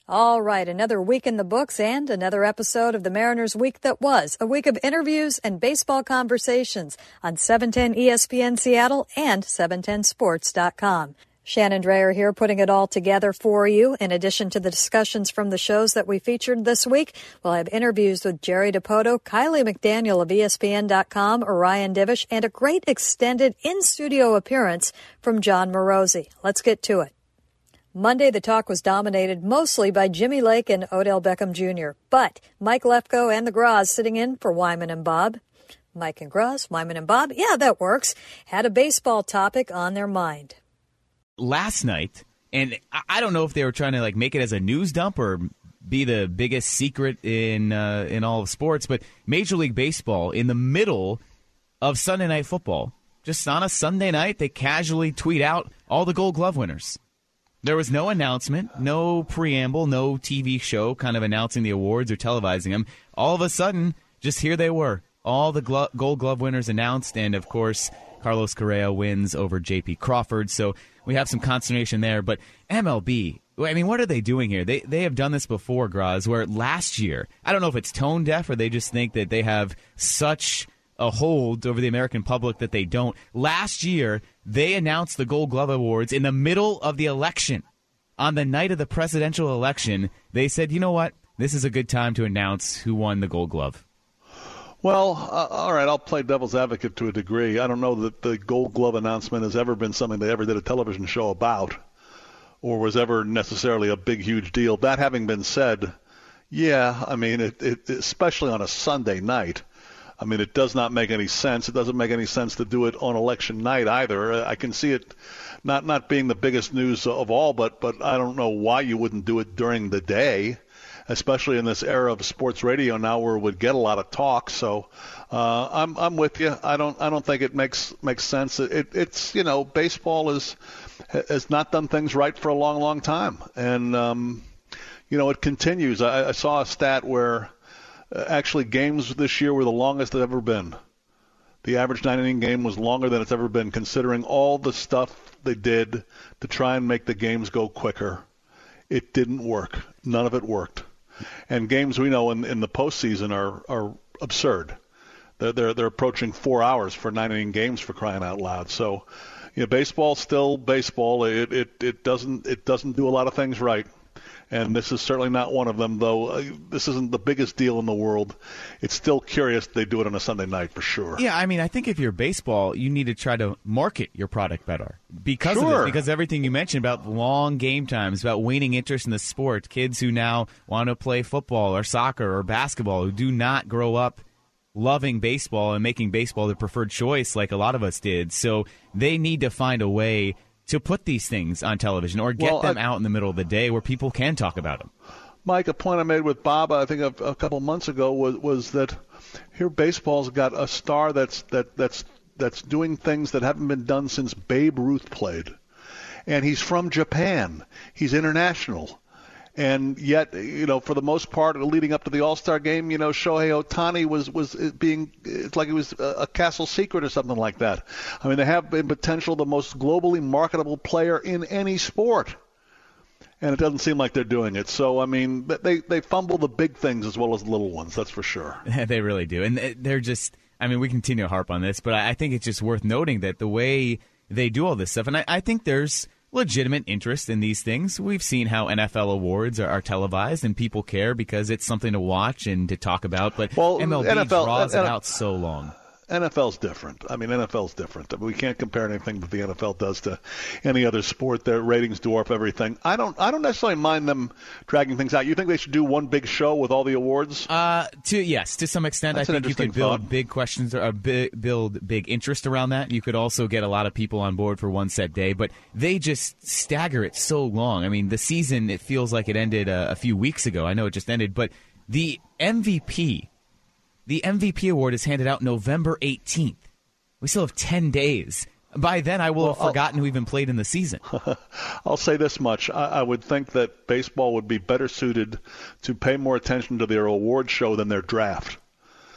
All right, another week in the books and another episode of the Mariners Week that was. A week of interviews and baseball conversations on 710 ESPN Seattle and 710sports.com. Shannon Dreyer here putting it all together for you. In addition to the discussions from the shows that we featured this week, we'll have interviews with Jerry Dipoto, Kylie McDaniel of ESPN.com, Orion Divish, and a great extended in-studio appearance from John Morosi. Let's get to it. Monday, the talk was dominated mostly by Jimmy Lake and Odell Beckham Jr., but Mike Lefko and the Gras sitting in for Wyman and Bob. Mike and Gras, Wyman and Bob, yeah, that works, had a baseball topic on their mind. Last night, and I don't know if they were trying to make it as a news dump or be the biggest secret in all of sports, but Major League Baseball, in the middle of Sunday Night Football, just on a Sunday night, they casually tweet out all the Gold Glove winners. There was no announcement, no preamble, no TV show kind of announcing the awards or televising them. All of a sudden, just here they were. All the Gold Glove winners announced, and of course, Carlos Correa wins over J.P. Crawford. So we have some consternation there. But MLB, I mean, what are they doing here? They have done this before, Graz, where last year, I don't know if it's tone deaf or they just think that they have such a hold over the American public that they don't. Last year, they announced the Gold Glove Awards in the middle of the election. On the night of the presidential election, they said, you know what? This is a good time to announce who won the Gold Glove. Well, all right, I'll play devil's advocate to a degree. I don't know that the Gold Glove announcement has ever been something they ever did a television show about or was ever necessarily a big, huge deal. That having been said, yeah, I mean, it especially on a Sunday night, I mean, it does not make any sense. It doesn't make any sense to do it on election night either. I can see it not being the biggest news of all, but I don't know why you wouldn't do it during the day, especially in this era of sports radio now where it would get a lot of talk. So I'm with you. I don't think it makes sense. It's baseball has not done things right for a long time, and it continues. I saw a stat where actually games this year were the longest they've ever been. The average 9-inning game was longer than it's ever been, considering all the stuff they did to try and make the games go quicker. It didn't work. None of it worked. And games we know in the postseason are absurd. They're approaching 4 hours for 9-inning games, for crying out loud. So, baseball's still baseball. It doesn't do a lot of things right. And this is certainly not one of them, though. This isn't the biggest deal in the world. It's still curious they do it on a Sunday night for sure. Yeah, I mean, I think if you're baseball, you need to try to market your product better because of this. Because everything you mentioned about long game times, about waning interest in the sport, kids who now want to play football or soccer or basketball who do not grow up loving baseball and making baseball their preferred choice like a lot of us did. So they need to find a way to put these things on television or get them out in the middle of the day where people can talk about them. Mike, a point I made with Bob, I think a couple months ago, was that here baseball's got a star that's doing things that haven't been done since Babe Ruth played. And he's from Japan. He's international. And yet, for the most part, leading up to the All-Star game, Shohei Ohtani was being, it's like it was a castle secret or something like that. I mean, they have in potential the most globally marketable player in any sport. And it doesn't seem like they're doing it. So, I mean, they fumble the big things as well as the little ones, that's for sure. They really do. And they're just, I mean, we continue to harp on this, but I think it's just worth noting that the way they do all this stuff, and I think there's legitimate interest in these things. We've seen how NFL awards are televised, and people care because it's something to watch and to talk about. But MLB draws it out so long. NFL's different. I mean, NFL's different. We can't compare anything that the NFL does to any other sport. Their ratings dwarf everything. I don't necessarily mind them dragging things out. You think they should do one big show with all the awards? Yes, to some extent. That's I think you could build big questions or build big interest around that. You could also get a lot of people on board for one set day, but they just stagger it so long. I mean, the season, it feels like it ended a few weeks ago. I know it just ended, but the MVP award is handed out November 18th. We still have 10 days. By then, I will have forgotten who even played in the season. I'll say this much. I would think that baseball would be better suited to pay more attention to their award show than their draft.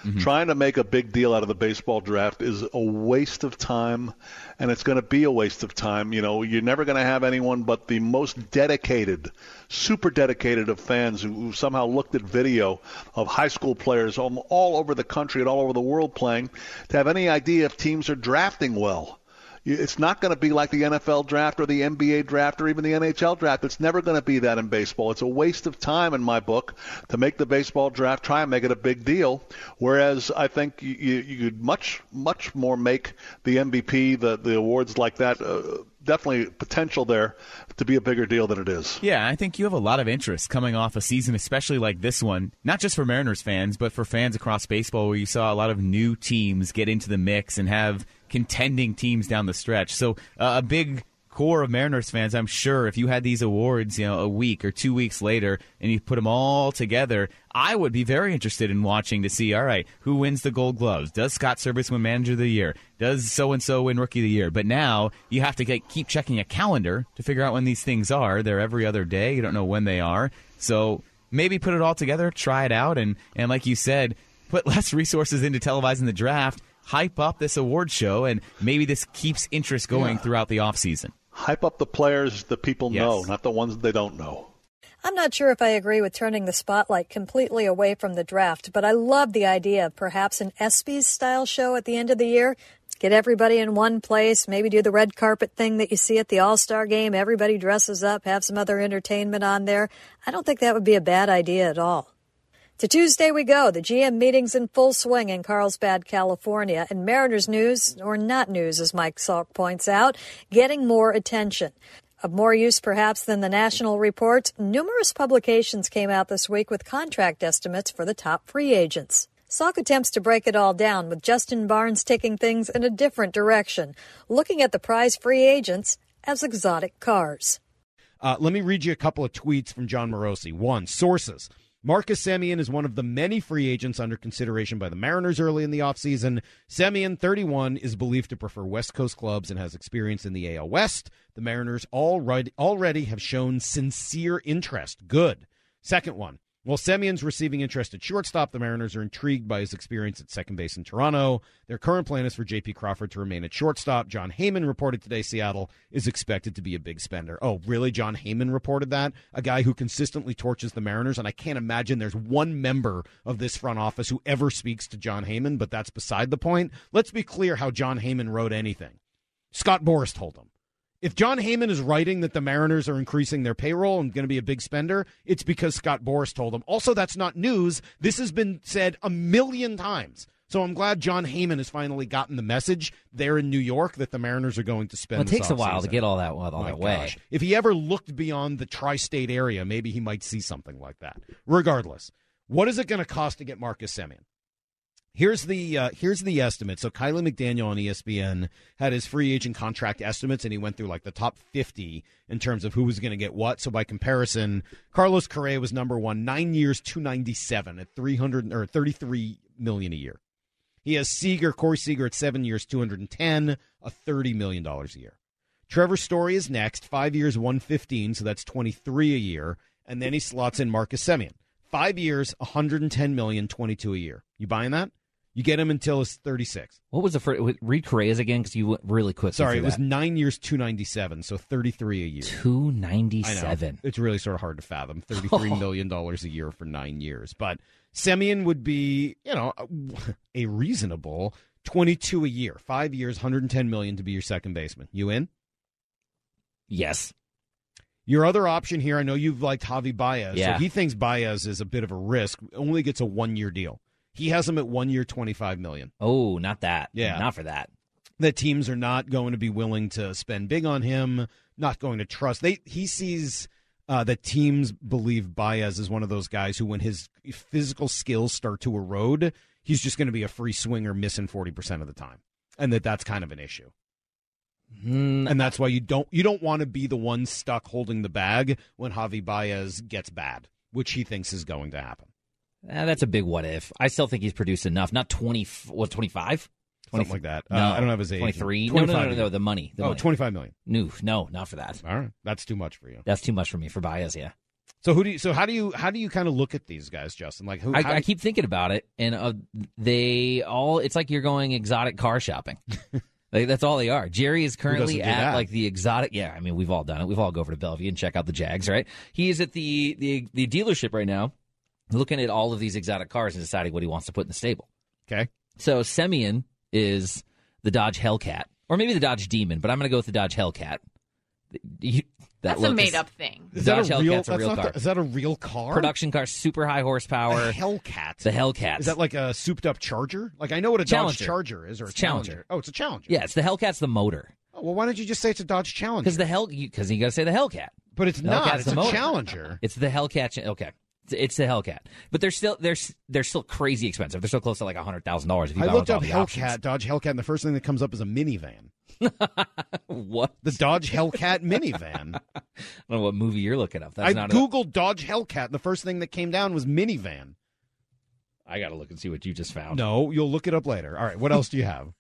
Trying to make a big deal out of the baseball draft is a waste of time, and it's going to be a waste of time. You're never going to have anyone but the most dedicated, super dedicated of fans who somehow looked at video of high school players all over the country and all over the world playing to have any idea if teams are drafting well. It's not going to be like the NFL draft or the NBA draft or even the NHL draft. It's never going to be that in baseball. It's a waste of time in my book to make the baseball draft, try and make it a big deal, whereas I think you could much more make the MVP, the awards like that, definitely potential there to be a bigger deal than it is. Yeah, I think you have a lot of interest coming off a season, especially like this one, not just for Mariners fans, but for fans across baseball, where you saw a lot of new teams get into the mix and have contending teams down the stretch. So a big core of Mariners fans, I'm sure, if you had these awards, a week or 2 weeks later and you put them all together, I would be very interested in watching to see, all right, who wins the Gold Gloves? Does Scott Servais win Manager of the Year? Does so-and-so win Rookie of the Year? But now you have to keep checking a calendar to figure out when these things are. They're every other day. You don't know when they are. So maybe put it all together, try it out, and like you said, put less resources into televising the draft, hype up this award show, and maybe this keeps interest going throughout the offseason. Hype up the players that people know, not the ones that they don't know. I'm not sure if I agree with turning the spotlight completely away from the draft, but I love the idea of perhaps an ESPYs-style show at the end of the year. Get everybody in one place, maybe do the red carpet thing that you see at the All-Star game. Everybody dresses up, have some other entertainment on there. I don't think that would be a bad idea at all. To Tuesday we go. The GM meeting's in full swing in Carlsbad, California. And Mariners news, or not news as Mike Salk points out, getting more attention. Of more use perhaps than the national reports, numerous publications came out this week with contract estimates for the top free agents. Salk attempts to break it all down, with Justin Barnes taking things in a different direction, looking at the prize free agents as exotic cars. Let me read you a couple of tweets from John Morosi. One, sources. Marcus Semien is one of the many free agents under consideration by the Mariners early in the offseason. Semien, 31, is believed to prefer West Coast clubs and has experience in the AL West. The Mariners already have shown sincere interest. Good. Second one. While Semien's receiving interest at shortstop, the Mariners are intrigued by his experience at second base in Toronto. Their current plan is for J.P. Crawford to remain at shortstop. John Heyman reported today Seattle is expected to be a big spender. Oh, really? John Heyman reported that? A guy who consistently torches the Mariners, and I can't imagine there's one member of this front office who ever speaks to John Heyman, but that's beside the point. Let's be clear how John Heyman wrote anything. Scott Boras told him. If John Heyman is writing that the Mariners are increasing their payroll and going to be a big spender, it's because Scott Boras told him. Also, that's not news. This has been said a million times. So I'm glad John Heyman has finally gotten the message there in New York that the Mariners are going to spend. Well, it takes a while to get all that way. Gosh. If he ever looked beyond the tri-state area, maybe he might see something like that. Regardless, what is it going to cost to get Marcus Semien? Here's the estimate. So Kylie McDaniel on ESPN had his free agent contract estimates, and he went through like the top 50 in terms of who was going to get what. So by comparison, Carlos Correa was number one, 9 years, $297 at $33 million a year. He has Corey Seager at 7 years, $210, $30 million a year. Trevor Story is next, 5 years, $115, so that's $23 a year, and then he slots in Marcus Semien, 5 years, $110 million, $22 a year. You buying that? You get him until he's 36. What was the first? Read Correa's again, because you went really quick. Sorry, it was 9 years, $297, so $33 a year. $297. It's really sort of hard to fathom. $33 million a year for 9 years. But Semien would be, a reasonable $22 a year. 5 years, $110 million to be your second baseman. You in? Yes. Your other option here, I know you've liked Javi Baez. Yeah. So he thinks Baez is a bit of a risk. Only gets a 1 year deal. He has him at 1 year, $25 million. Oh, not that. Yeah. Not for that. The teams are not going to be willing to spend big on him, not going to trust. He sees that teams believe Baez is one of those guys who, when his physical skills start to erode, he's just going to be a free swinger missing 40% of the time. And that's kind of an issue. And that's why you don't want to be the one stuck holding the bag when Javi Baez gets bad, which he thinks is going to happen. That's a big what if. I still think he's produced enough. Not 25? Something like that. No, I don't have his age. 23? No, the money. $25 million. No, not for that. All right. That's too much for you. That's too much for me, for Baez, yeah. So how do you kind of look at these guys, Justin? Like I keep thinking about it, and it's like you're going exotic car shopping. Like, that's all they are. Jerry is currently at like the exotic. Yeah, I mean, we've all done it. We've all go over to Bellevue and check out the Jags, right? He is at the dealership right now, looking at all of these exotic cars and deciding what he wants to put in the stable. Okay. So Semien is the Dodge Hellcat, or maybe the Dodge Demon, but I'm going to go with the Dodge Hellcat. That's a made-up thing. Is that Dodge a real? Hellcat's a real car. Is that a real car? Production car, super high horsepower. The Hellcat. The Hellcat. Is that like a souped-up Charger? Like, I know what a Challenger. Dodge Charger is, or It's a Challenger. Oh, it's a Challenger. Yeah, it's the Hellcat's the motor. Oh, well, why don't you just say it's a Dodge Challenger? Because you got to say the Hellcat. But it's not. Hellcat's It's the a motor. Challenger. It's the Hellcat. Okay. It's the Hellcat, but they're still crazy expensive. They're still close to like $100,000 if you I buy looked all up the Hellcat, options. Dodge Hellcat, and the first thing that comes up is a minivan. What? The Dodge Hellcat minivan. I don't know what movie you're looking up. That's I not Googled Dodge Hellcat, and the first thing that came down was minivan. I got to look and see what you just found. No, you'll look it up later. All right, what else do you have?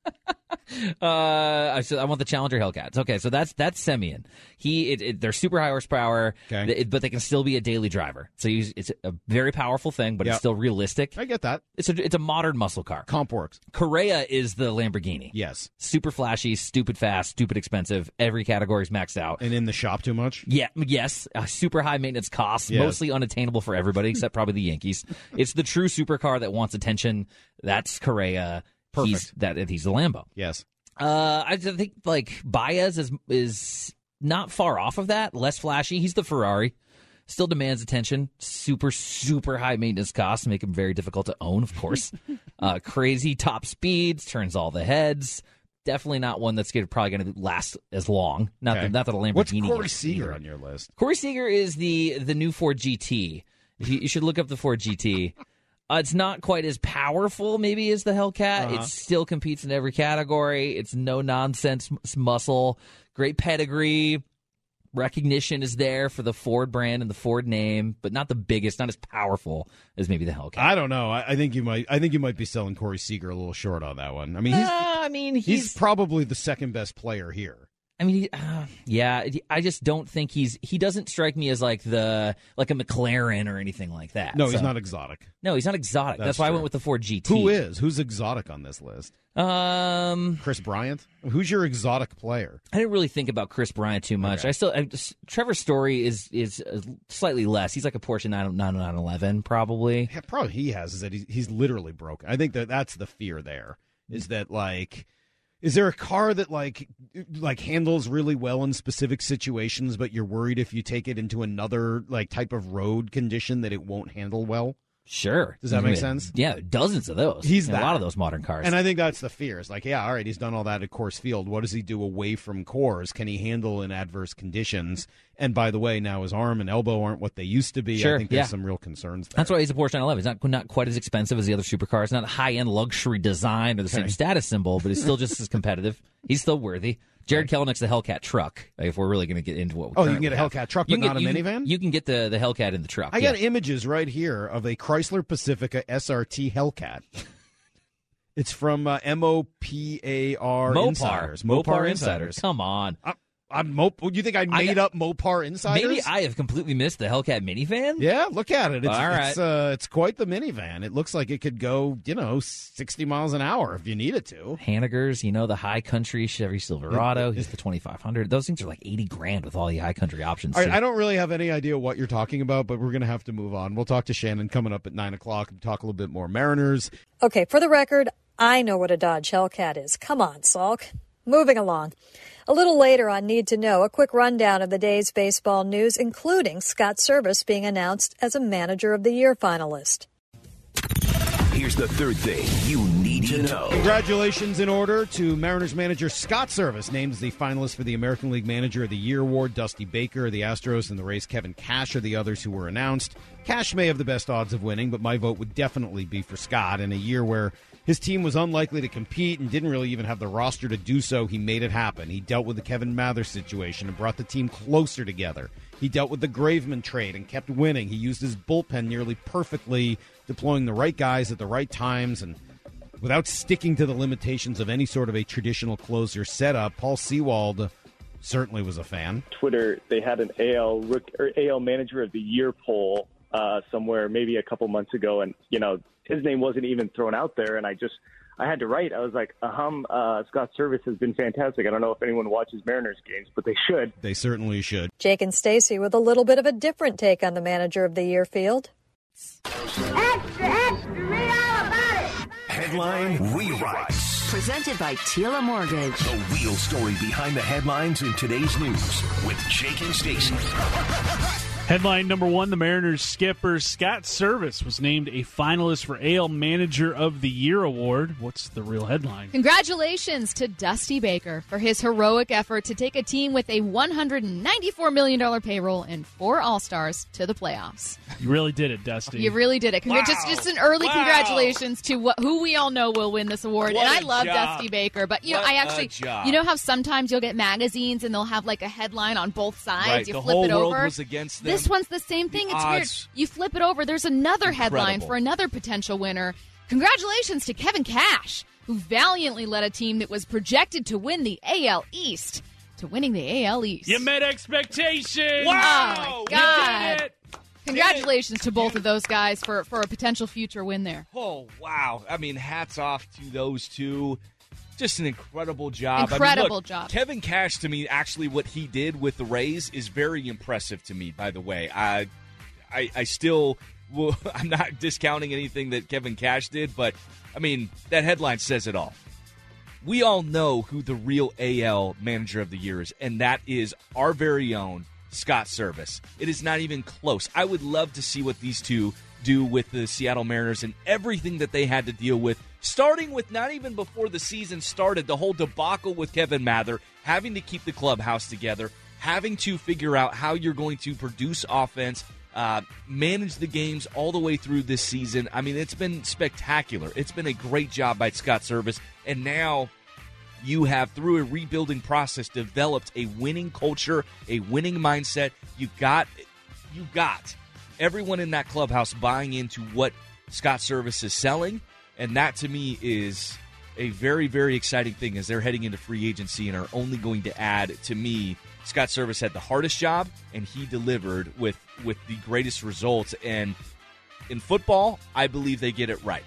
I want the Challenger Hellcats. Okay, so that's Semien. They're super high horsepower, Okay. but they can still be a daily driver. So it's a very powerful thing, but Yep. it's still realistic. I get that. It's a modern muscle car. Comp works. Correa is the Lamborghini. Yes. Super flashy, stupid fast, stupid expensive. Every category's maxed out. And in the shop too much? Yeah, yes, super high maintenance costs, Yes. mostly unattainable for everybody except probably the Yankees. It's the true supercar that wants attention. That's Correa. Perfect. He's the Lambo. Yes. I think like Baez is not far off of that. Less flashy. He's the Ferrari. Still demands attention. Super, super high maintenance costs. Make him very difficult to own, of course. Crazy top speeds. Turns all the heads. Definitely not one that's probably going to last as long. Not that a Lamborghini. What's Corey gets Seager either. on your list? Corey Seager is the new Ford GT. You should look up the Ford GT. It's not quite as powerful, maybe, as the Hellcat. It still competes in every category. It's no-nonsense muscle. Great pedigree. Recognition is there for the Ford brand and the Ford name, but not the biggest, not as powerful as maybe the Hellcat. I don't know. I think you might be selling Corey Seager a little short on that one. I mean, he's probably the second best player here. I mean, I just don't think he doesn't strike me as like a McLaren or anything like that. No, he's not exotic. No, he's not exotic. That's why I went with the Ford GT. Who's exotic on this list? Chris Bryant? Who's your exotic player? I didn't really think about Chris Bryant too much. Okay. Trevor Story is slightly less. He's like a Porsche 911 probably. Yeah, probably he has is that he's literally broken. I think that's the fear there is that like. Is there a car that like handles really well in specific situations, but you're worried if you take it into another like type of road condition that it won't handle well? Sure. Does that make sense? Yeah, dozens of those. He's a lot of those modern cars. And I think that's the fear. It's like, yeah, all right, he's done all that at Coors Field. What does he do away from Coors? Can he handle in adverse conditions? And by the way, now his arm and elbow aren't what they used to be. Sure, I think there's some real concerns there. That's why he's a Porsche 911. He's not quite as expensive as the other supercars. Not high-end luxury design or the same status symbol, but he's still just as competitive. He's still worthy. Jared Kelenick's the Hellcat truck, if we're really going to get into what we you can get a Hellcat truck, but not a minivan? You can get the Hellcat in the truck. I got images right here of a Chrysler Pacifica SRT Hellcat. It's from Mopar Insiders. Mopar Insiders. Come on. You think I made up Mopar Insiders? Maybe I have completely missed the Hellcat minivan. Yeah, look at it. All right. It's quite the minivan. It looks like it could go, 60 miles an hour if you need it to. Hanniger's, the high country Chevy Silverado. He's the 2500. Those things are like $80,000 with all the high country options. All right, I don't really have any idea what you're talking about, but we're going to have to move on. We'll talk to Shannon coming up at 9 o'clock and talk a little bit more Mariners. Okay, for the record, I know what a Dodge Hellcat is. Come on, Salk. Moving along. A little later on Need to Know, a quick rundown of the day's baseball news, including Scott Service being announced as a Manager of the Year finalist. Here's the third thing you need to know. Congratulations in order to Mariners manager Scott Service, named as the finalist for the American League Manager of the Year award. Dusty Baker of the Astros and the Rays' Kevin Cash are the others who were announced. Cash may have the best odds of winning, but my vote would definitely be for Scott. In a year where his team was unlikely to compete and didn't really even have the roster to do so, he made it happen. He dealt with the Kevin Mather situation and brought the team closer together. He dealt with the Graveman trade and kept winning. He used his bullpen nearly perfectly, deploying the right guys at the right times and without sticking to the limitations of any sort of a traditional closer setup. Paul Sewald certainly was a fan. Twitter, they had an AL Manager of the Year poll somewhere maybe a couple months ago, and his name wasn't even thrown out there, and I had to write. I was like, Scott Service has been fantastic. I don't know if anyone watches Mariners games, but they should. They certainly should. Jake and Stacy with a little bit of a different take on the Manager of the Year field. Extra, extra, read all about it. Headline Rewrites. Presented by Tila Mortgage. The real story behind the headlines in today's news with Jake and Stacy. Headline number one, the Mariners skipper Scott Service was named a finalist for AL Manager of the Year award. What's the real headline? Congratulations to Dusty Baker for his heroic effort to take a team with a $194 million payroll and 4 All-Stars to the playoffs. You really did it, Dusty. You really did it. Wow. Just an early congratulations to who we all know will win this award. What and I a love job. Dusty Baker. But, I actually, how sometimes you'll get magazines and they'll have like a headline on both sides. Right. You The flip whole it world over. was against them. This one's the same thing. It's weird. You flip it over. There's another headline for another potential winner. Congratulations to Kevin Cash, who valiantly led a team that was projected to win the AL East to winning the AL East. You met expectations. Wow. Oh, my God. You did it. Congratulations to both of those guys for a potential future win there. Oh, wow. I mean, hats off to those two. Just an incredible job. Incredible job. Kevin Cash, to me, actually what he did with the Rays is very impressive to me, by the way. I still will, I'm not discounting anything that Kevin Cash did, but, I mean, that headline says it all. We all know who the real AL Manager of the Year is, and that is our very own Scott Service. It is not even close. I would love to see what these two do with the Seattle Mariners and everything that they had to deal with, starting with not even before the season started, the whole debacle with Kevin Mather, having to keep the clubhouse together, having to figure out how you're going to produce offense, manage the games all the way through this season. I mean, it's been spectacular. It's been a great job by Scott Service, and now you have, through a rebuilding process, developed a winning culture, a winning mindset. You got everyone in that clubhouse buying into what Scott Service is selling, and that to me is a very, very exciting thing as they're heading into free agency and are only going to add, to me, Scott Service had the hardest job, and he delivered with the greatest results. And in football, I believe they get it right.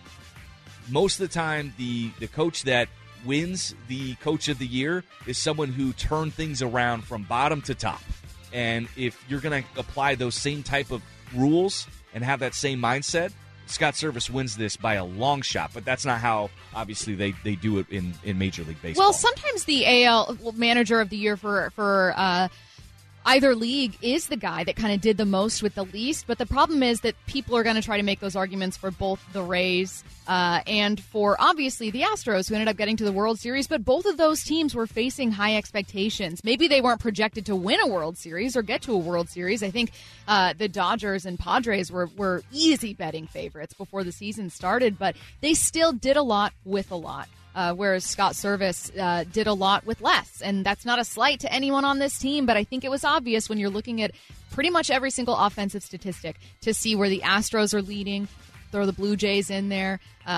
Most of the time, the coach that wins the Coach of the Year is someone who turned things around from bottom to top. And if you're going to apply those same type of rules and have that same mindset, Scott Service wins this by a long shot, but that's not how, obviously, they do it in Major League Baseball. Well, sometimes the AL Manager of the Year for either league is the guy that kind of did the most with the least, but the problem is that people are going to try to make those arguments for both the Rays and for, obviously, the Astros, who ended up getting to the World Series, but both of those teams were facing high expectations. Maybe they weren't projected to win a World Series or get to a World Series. I think the Dodgers and Padres were easy betting favorites before the season started, but they still did a lot with a lot. Whereas Scott Service did a lot with less. And that's not a slight to anyone on this team, but I think it was obvious when you're looking at pretty much every single offensive statistic to see where the Astros are leading, throw the Blue Jays in there,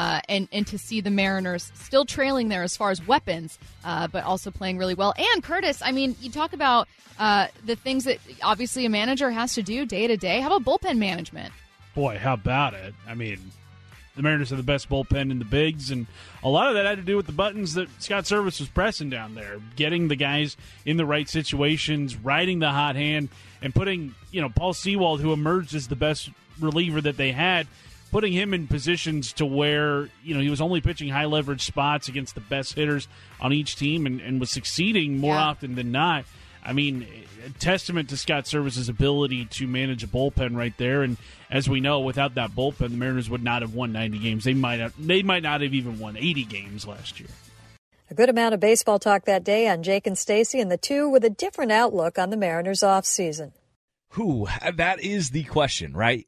and to see the Mariners still trailing there as far as weapons, but also playing really well. And Curtis, I mean, you talk about the things that obviously a manager has to do day to day. How about bullpen management? Boy, how about it? I mean, the Mariners have the best bullpen in the bigs, and a lot of that had to do with the buttons that Scott Service was pressing down there, getting the guys in the right situations, riding the hot hand, and putting, Paul Sewald, who emerged as the best reliever that they had, putting him in positions to where, he was only pitching high-leverage spots against the best hitters on each team and was succeeding more often than not. I mean, a testament to Scott Service's ability to manage a bullpen right there. And as we know, without that bullpen, the Mariners would not have won 90 games. They might not have even won 80 games last year. A good amount of baseball talk that day on Jake and Stacy, and the two with a different outlook on the Mariners offseason. That is the question, right?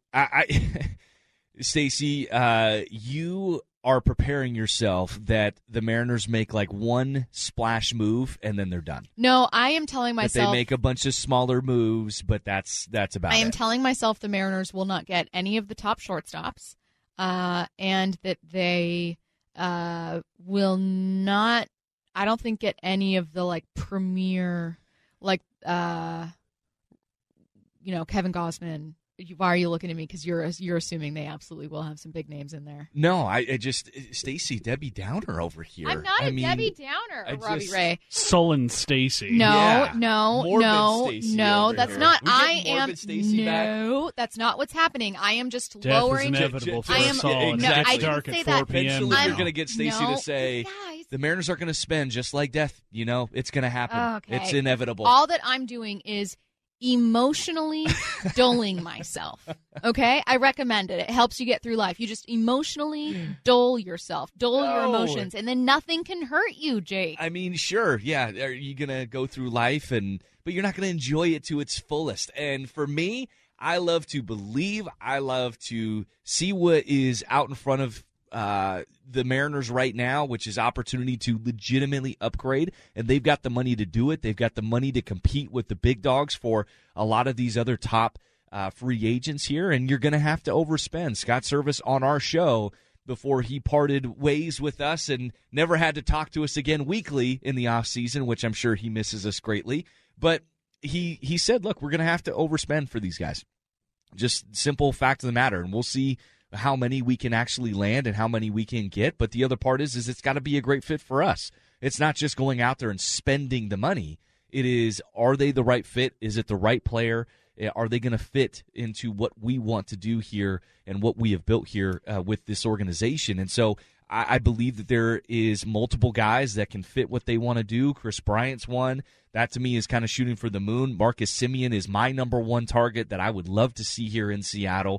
Stacy, you are preparing yourself that the Mariners make like one splash move and then they're done. No, I am telling myself that they make a bunch of smaller moves, but that's about it. I am telling myself the Mariners will not get any of the top shortstops, and that they will not, I don't think, get any of the premier like Kevin Gausman. Why are you looking at me? Because you're assuming they absolutely will have some big names in there. No, I just Stacey Debbie Downer over here. I'm not Debbie Downer, Robbie Ray. Sullen Stacey. No. That's not. That's not what's happening. I am just Death lowering. Is inevitable for I am. us all. No, I dark didn't say at that. 4 p.m. Eventually, you're going to get Stacey to say the Mariners are going to spend just like death. It's going to happen. Okay. It's inevitable. All that I'm doing is emotionally dulling myself. Okay? I recommend it. It helps you get through life. You just emotionally dull yourself, your emotions, and then nothing can hurt you, Jake. I mean, sure, yeah. Are you going to go through life, but you're not going to enjoy it to its fullest? And for me, I love to believe. I love to see what is out in front of the Mariners right now, which is opportunity to legitimately upgrade, and they've got the money to do it. They've got the money to compete with the big dogs for a lot of these other top free agents here, and you're going to have to overspend. Scott Service on our show before he parted ways with us and never had to talk to us again weekly in the offseason, which I'm sure he misses us greatly. But he said, look, we're going to have to overspend for these guys. Just simple fact of the matter, and we'll see how many we can actually land and how many we can get. But the other part is it's got to be a great fit for us. It's not just going out there and spending the money. It is, are they the right fit? Is it the right player? Are they going to fit into what we want to do here and what we have built here with this organization? And so I believe that there is multiple guys that can fit what they want to do. Chris Bryant's one. That, to me, is kind of shooting for the moon. Marcus Semien is my number one target that I would love to see here in Seattle.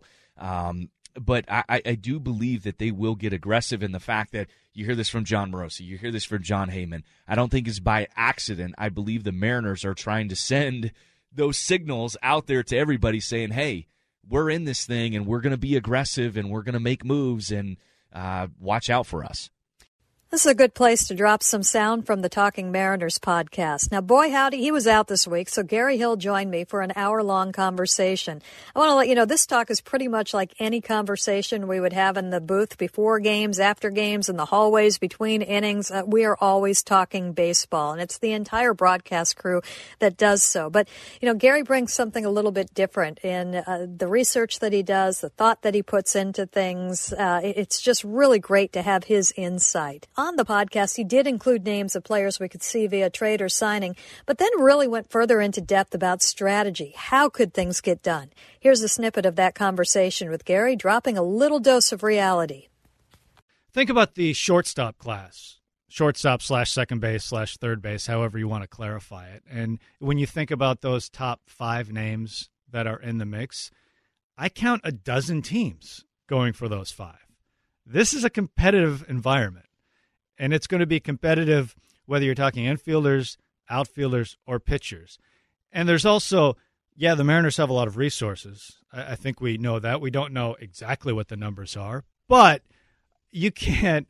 But I do believe that they will get aggressive in the fact that you hear this from John Morosi, you hear this from John Heyman. I don't think it's by accident. I believe the Mariners are trying to send those signals out there to everybody saying, hey, we're in this thing and we're going to be aggressive and we're going to make moves and watch out for us. This is a good place to drop some sound from the Talking Mariners podcast. Now, boy, howdy, he was out this week, so Gary Hill joined me for an hour-long conversation. I want to let you know this talk is pretty much like any conversation we would have in the booth before games, after games, in the hallways between innings. We are always talking baseball, and it's the entire broadcast crew that does so. But, Gary brings something a little bit different in the research that he does, the thought that he puts into things. It's just really great to have his insight. On the podcast, he did include names of players we could see via trade or signing, but then really went further into depth about strategy. How could things get done? Here's a snippet of that conversation with Gary, dropping a little dose of reality. Think about the shortstop class, shortstop / second / third base, however you want to clarify it. And when you think about those top 5 names that are in the mix, I count a dozen teams going for those 5. This is a competitive environment. And it's going to be competitive whether you're talking infielders, outfielders, or pitchers. And there's also, the Mariners have a lot of resources. I think we know that. We don't know exactly what the numbers are. But you can't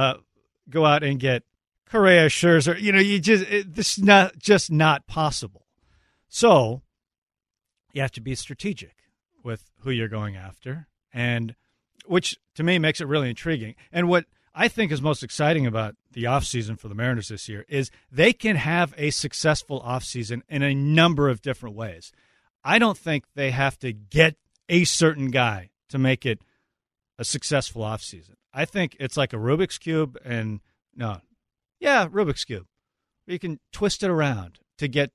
go out and get Correa, Scherzer. This is not possible. So you have to be strategic with who you're going after, and which to me makes it really intriguing. And what I think is most exciting about the offseason for the Mariners this year is they can have a successful offseason in a number of different ways. I don't think they have to get a certain guy to make it a successful offseason. I think it's like a Rubik's Cube Rubik's Cube. You can twist it around to get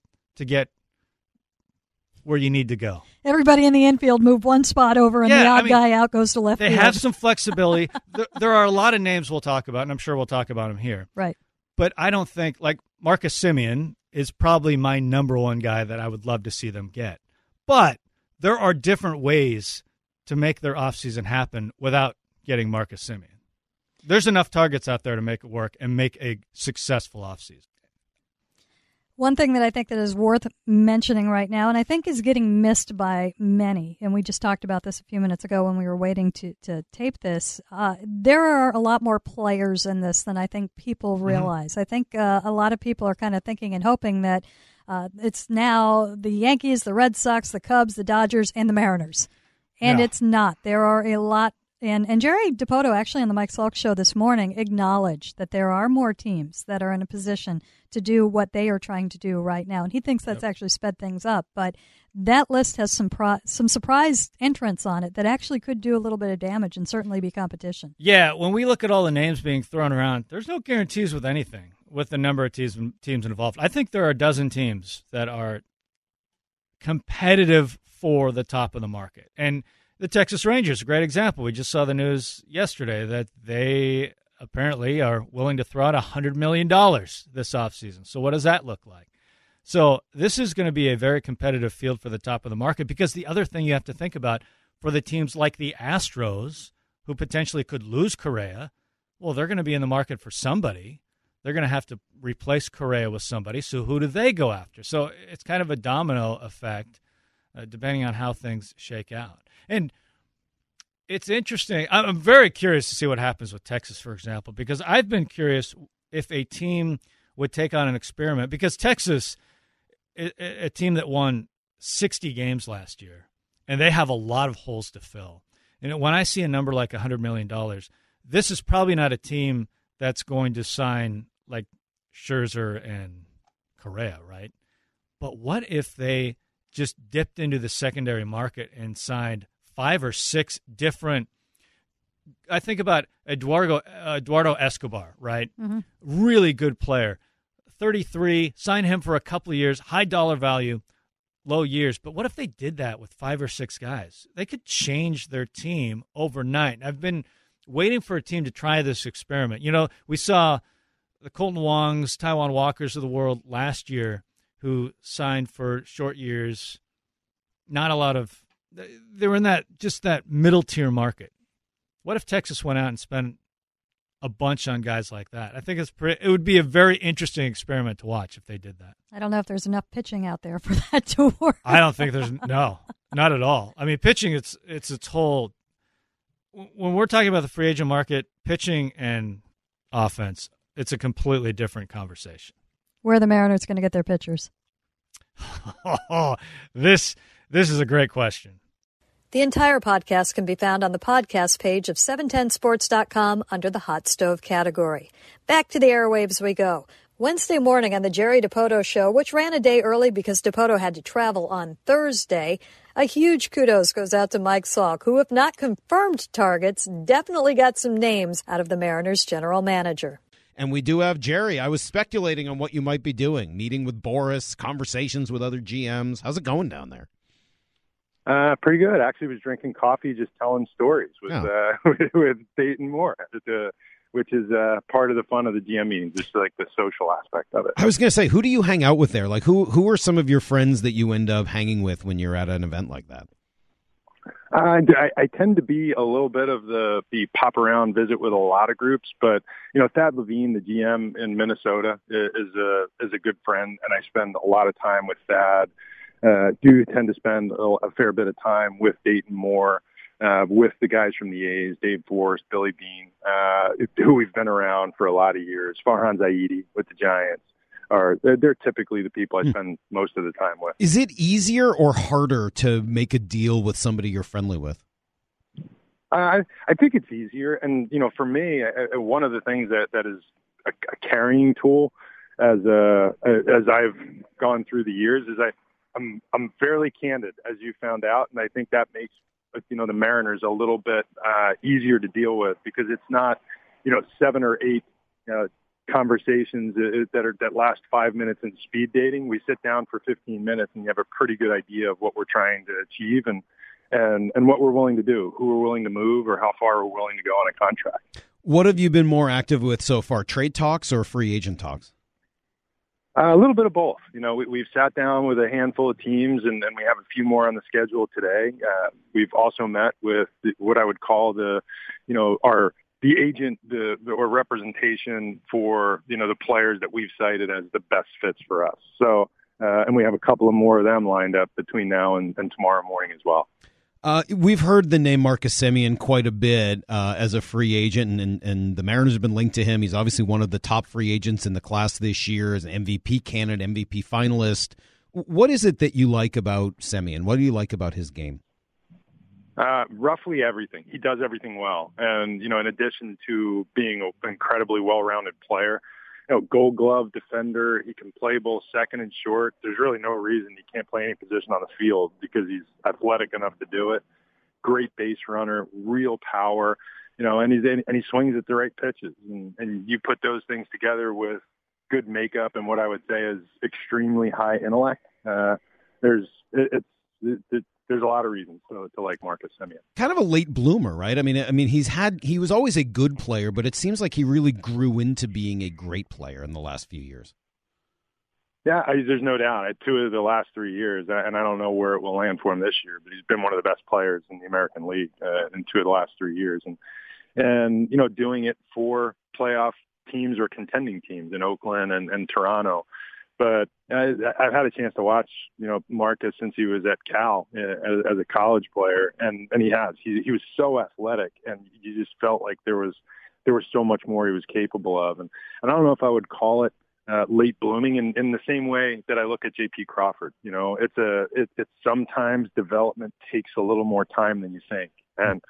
where you need to go. Everybody in the infield move one spot over, and the odd guy out goes to left field. They have some flexibility. There are a lot of names we'll talk about, and I'm sure we'll talk about them here. Right. But I don't think, Marcus Semien is probably my number one guy that I would love to see them get. But there are different ways to make their offseason happen without getting Marcus Semien. There's enough targets out there to make it work and make a successful offseason. One thing that I think that is worth mentioning right now, and I think is getting missed by many, and we just talked about this a few minutes ago when we were waiting to tape this, there are a lot more players in this than I think people realize. I think a lot of people are kind of thinking and hoping that it's now the Yankees, the Red Sox, the Cubs, the Dodgers, and the Mariners. And it's not. There are a lot And Jerry Dipoto, actually on the Mike Salk show this morning, acknowledged that there are more teams that are in a position to do what they are trying to do right now. And he thinks that's actually sped things up. But that list has some surprise entrants on it that actually could do a little bit of damage and certainly be competition. Yeah, when we look at all the names being thrown around, there's no guarantees with anything, with the number of teams involved. I think there are a dozen teams that are competitive for the top of the market. And the Texas Rangers, a great example. We just saw the news yesterday that they apparently are willing to throw out $100 million this offseason. So what does that look like? So this is going to be a very competitive field for the top of the market, because the other thing you have to think about for the teams like the Astros, who potentially could lose Correa, well, they're going to be in the market for somebody. They're going to have to replace Correa with somebody. So who do they go after? So it's kind of a domino effect depending on how things shake out. And it's interesting. I'm very curious to see what happens with Texas, for example, because I've been curious if a team would take on an experiment, because Texas, a team that won 60 games last year, and they have a lot of holes to fill. And when I see a number like $100 million, this is probably not a team that's going to sign like Scherzer and Correa, right? But what if they just dipped into the secondary market and signed 5 or 6 different? I think about Eduardo Escobar, right? Mm-hmm. Really good player. 33, sign him for a couple of years, high dollar value, low years. But what if they did that with 5 or 6 guys? They could change their team overnight. I've been waiting for a team to try this experiment. You know, we saw the Colton Wongs, Taijuan Walkers of the world last year who signed for short years. Not a lot of – they were in that middle tier market. What if Texas went out and spent a bunch on guys like that? I think it would be a very interesting experiment to watch if they did that. I don't know if there's enough pitching out there for that to work. I don't think there's – no, not at all. I mean, pitching, it's its whole – when we're talking about the free agent market, pitching and offense, it's a completely different conversation. Where are the Mariners going to get their pitchers? This is a great question. The entire podcast can be found on the podcast page of 710sports.com under the Hot Stove category. Back to the airwaves we go. Wednesday morning on the Jerry Dipoto Show, which ran a day early because Dipoto had to travel on Thursday, a huge kudos goes out to Mike Salk, who, if not confirmed targets, definitely got some names out of the Mariners' general manager. And we do have Jerry. I was speculating on what you might be doing, meeting with Boris, conversations with other GMs. How's it going down there? Pretty good. Actually, was drinking coffee, just telling stories with Dayton Moore, which is part of the fun of the GM meetings, just like the social aspect of it. I was going to say, who do you hang out with there? Like, who are some of your friends that you end up hanging with when you're at an event like that? I tend to be a little bit of the pop around visit with a lot of groups, but Thad Levine, the GM in Minnesota, is a good friend, and I spend a lot of time with Thad. Do tend to spend a fair bit of time with Dayton Moore, with the guys from the A's, Dave Forrest, Billy Bean, who we've been around for a lot of years. Farhan Zaidi with the Giants. They're typically the people I spend most of the time with. Is it easier or harder to make a deal with somebody you're friendly with? I think it's easier. And, for me, one of the things that is a carrying tool as I've gone through the years is I'm fairly candid, as you found out. And I think that makes, the Mariners a little bit easier to deal with, because it's not, 7 or 8 conversations that last 5 minutes in speed dating. We sit down for 15 minutes and you have a pretty good idea of what we're trying to achieve and what we're willing to do, who we're willing to move, or how far we're willing to go on a contract. What have you been more active with so far, trade talks or free agent talks? A little bit of both. We've sat down with a handful of teams, and we have a few more on the schedule today. We've also met with what I would call the agent, or representation for, the players that we've cited as the best fits for us. So, and we have a couple of more of them lined up between now and tomorrow morning as well. We've heard the name Marcus Semien quite a bit as a free agent, and the Mariners have been linked to him. He's obviously one of the top free agents in the class this year, as an MVP candidate, MVP finalist. What is it that you like about Semien? What do you like about his game? Roughly everything. He does everything well. And, in addition to being an incredibly well-rounded player, Gold Glove defender, he can play both second and short. There's really no reason he can't play any position on the field because he's athletic enough to do it. Great base runner, real power, and he swings at the right pitches. And you put those things together with good makeup and what I would say is extremely high intellect. There's a lot of reasons to like Marcus Semien. Kind of a late bloomer, right? I mean, he was always a good player, but it seems like he really grew into being a great player in the last few years. Yeah, there's no doubt. 2 of the last 3 years, and I don't know where it will land for him this year, but he's been one of the best players in the American League in 2 of the last 3 years, and doing it for playoff teams or contending teams in Oakland and Toronto. But I've had a chance to watch, Marcus since he was at Cal as a college player, and he has. He was so athletic, and you just felt like there was so much more he was capable of. And I don't know if I would call it late blooming in the same way that I look at J.P. Crawford. It's sometimes development takes a little more time than you think, and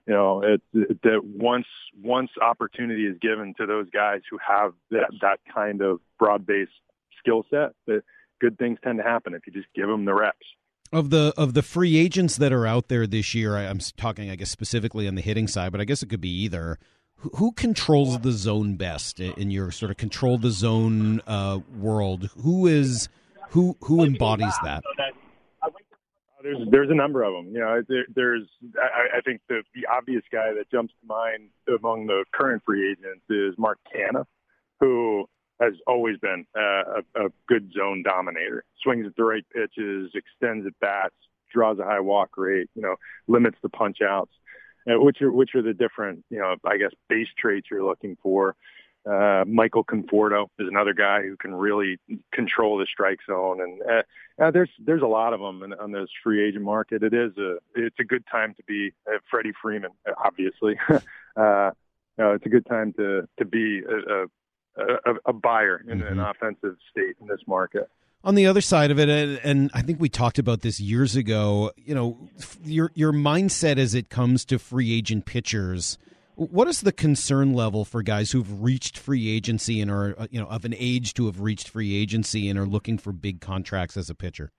that once opportunity is given to those guys who have that kind of broad-based skill set, that good things tend to happen if you just give them the reps. Of the free agents that are out there this year, I'm talking, I guess, specifically on the hitting side, but I guess it could be either. Who controls the zone best in your sort of control the zone world? Who embodies that? There's a number of them. I think the obvious guy that jumps to mind among the current free agents is Mark Canha, who has always been a good zone dominator. Swings at the right pitches, extends at bats, draws a high walk rate, limits the punch outs, which are the different, I guess, base traits you're looking for. Michael Conforto is another guy who can really control the strike zone. And there's a lot of them on this free agent market. It's a good time to be Freddie Freeman, obviously. It's a good time to be a buyer in an offensive state in this market. On the other side of it, and I think we talked about this years ago, your mindset as it comes to free agent pitchers, what is the concern level for guys who've reached free agency and are, of an age to have reached free agency and are looking for big contracts as a pitcher?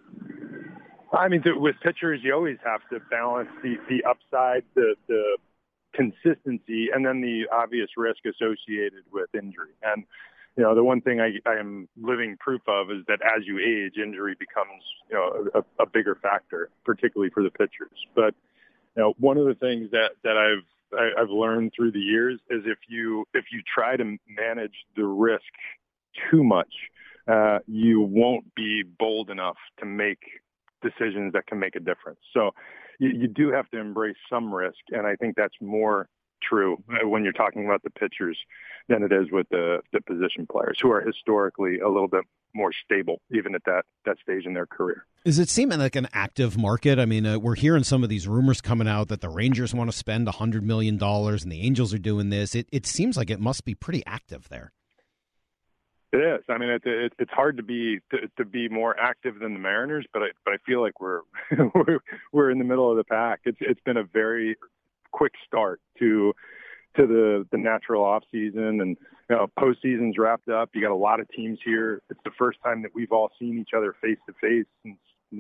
I mean, with pitchers, you always have to balance the upside, the consistency, and then the obvious risk associated with injury. And, the one thing I am living proof of is that as you age, injury becomes, a bigger factor, particularly for the pitchers. But, one of the things that I've learned through the years is if you try to manage the risk too much, you won't be bold enough to make decisions that can make a difference. So you do have to embrace some risk, and I think that's more true when you're talking about the pitchers than it is with the position players, who are historically a little bit more stable, even at that stage in their career. Is it seeming like an active market? I mean, we're hearing some of these rumors coming out that the Rangers want to spend $100 million and the Angels are doing this. It seems like it must be pretty active there. It is. I mean, it's hard to be more active than the Mariners, but I feel like we're we're in the middle of the pack. It's been a very quick start to the natural off season, and postseason's wrapped up. You got a lot of teams here. It's the first time that we've all seen each other face to face since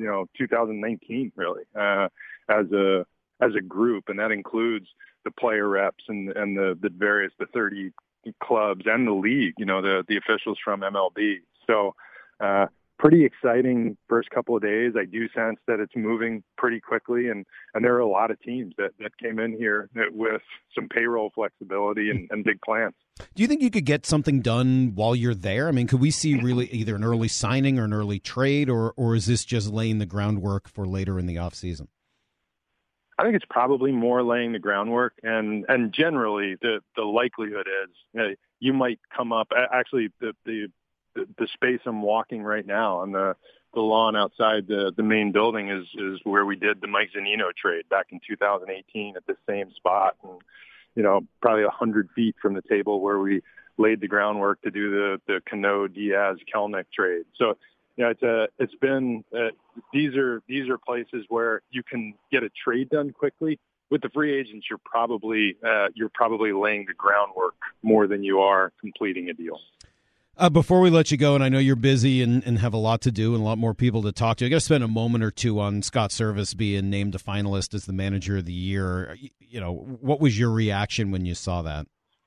2019, really, as a group, and that includes the player reps and the 30 clubs and the league, the officials from MLB. So pretty exciting first couple of days. I do sense that it's moving pretty quickly, and there are a lot of teams that came in here with some payroll flexibility and big plans. Do you think you could get something done while you're there? I mean, could we see really either an early signing or an early trade, or is this just laying the groundwork for later in the offseason? I think it's probably more laying the groundwork, and generally the likelihood is you might come up. Actually, the space I'm walking right now on the lawn outside the main building is where we did the Mike Zunino trade back in 2018 at the same spot, and probably 100 feet from the table where we laid the groundwork to do the Cano, Diaz, Kelenic trade. So it's been these are places where you can get a trade done quickly. With the free agents, you're probably laying the groundwork more than you are completing a deal. Before we let you go, and I know you're busy and have a lot to do and a lot more people to talk to, I got to spend a moment or two on Scott Servais being named a finalist as the manager of the year. What was your reaction when you saw that?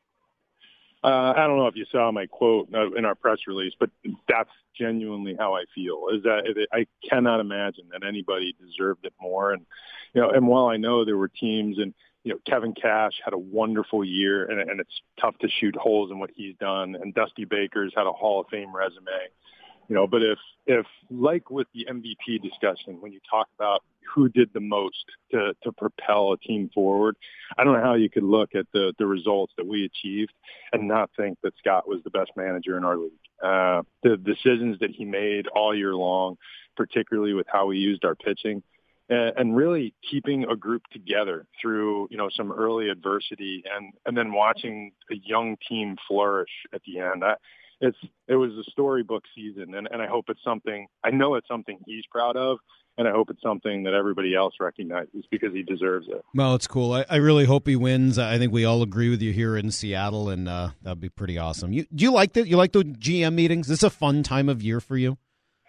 I don't know if you saw my quote in our press release, but that's genuinely how I feel. Is that I cannot imagine that anybody deserved it more. And and while I know there were teams, and Kevin Cash had a wonderful year, and it's tough to shoot holes in what he's done. And Dusty Baker's had a Hall of Fame resume. But if like with the MVP discussion, when you talk about who did the most to propel a team forward, I don't know how you could look at the results that we achieved and not think that Scott was the best manager in our league. The decisions that he made all year long, particularly with how we used our pitching, and really keeping a group together through, some early adversity and then watching a young team flourish at the end. It was a storybook season, and I hope I know it's something he's proud of, and I hope it's something that everybody else recognizes because he deserves it. Well, it's cool. I really hope he wins. I think we all agree with you here in Seattle, and that'd be pretty awesome. Do you like that? You like the GM meetings? This is a fun time of year for you?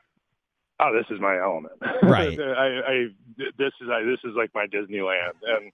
Oh, this is my element. Right. This is like my Disneyland, and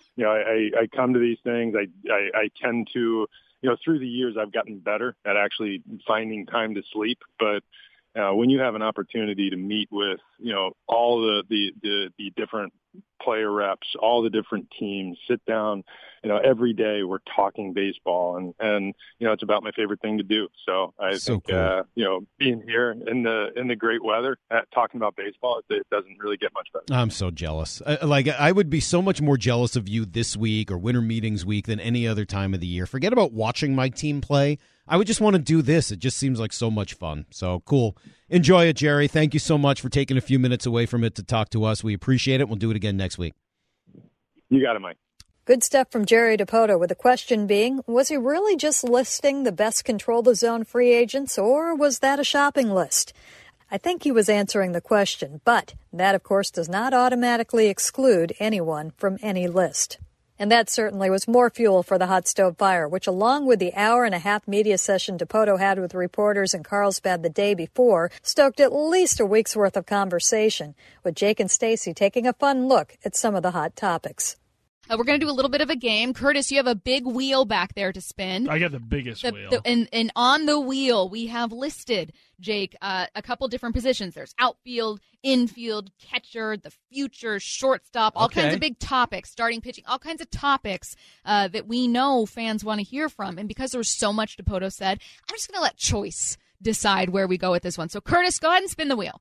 I come to these things. I tend to, through the years, I've gotten better at actually finding time to sleep. But when you have an opportunity to meet with, all the different player reps, all the different teams, sit down, every day we're talking baseball, and it's about my favorite thing to do. So I think, cool. Being here in the great weather, talking about baseball, it doesn't really get much better. I'm so jealous. I would be so much more jealous of you this week or winter meetings week than any other time of the year. Forget about watching my team play. I would just want to do this. It just seems like so much fun. So cool. Enjoy it, Jerry. Thank you so much for taking a few minutes away from it to talk to us. We appreciate it. We'll do it again next week. You got it, Mike. Good stuff from Jerry Dipoto, with the question being, was he really just listing the best control-the-zone free agents, or was that a shopping list? I think he was answering the question, but that, of course, does not automatically exclude anyone from any list. And that certainly was more fuel for the hot stove fire, which, along with the hour-and-a-half media session Dipoto had with reporters in Carlsbad the day before, stoked at least a week's worth of conversation, with Jake and Stacy taking a fun look at some of the hot topics. We're going to do a little bit of a game. Curtis, you have a big wheel back there to spin. I got the biggest wheel. And on the wheel, we have listed, Jake, a couple different positions. There's outfield, infield, catcher, the future, shortstop, all kinds of big topics, starting pitching, all kinds of topics that we know fans want to hear from. And because there was so much Dipoto said, I'm just going to let choice decide where we go with this one. So, Curtis, go ahead and spin the wheel.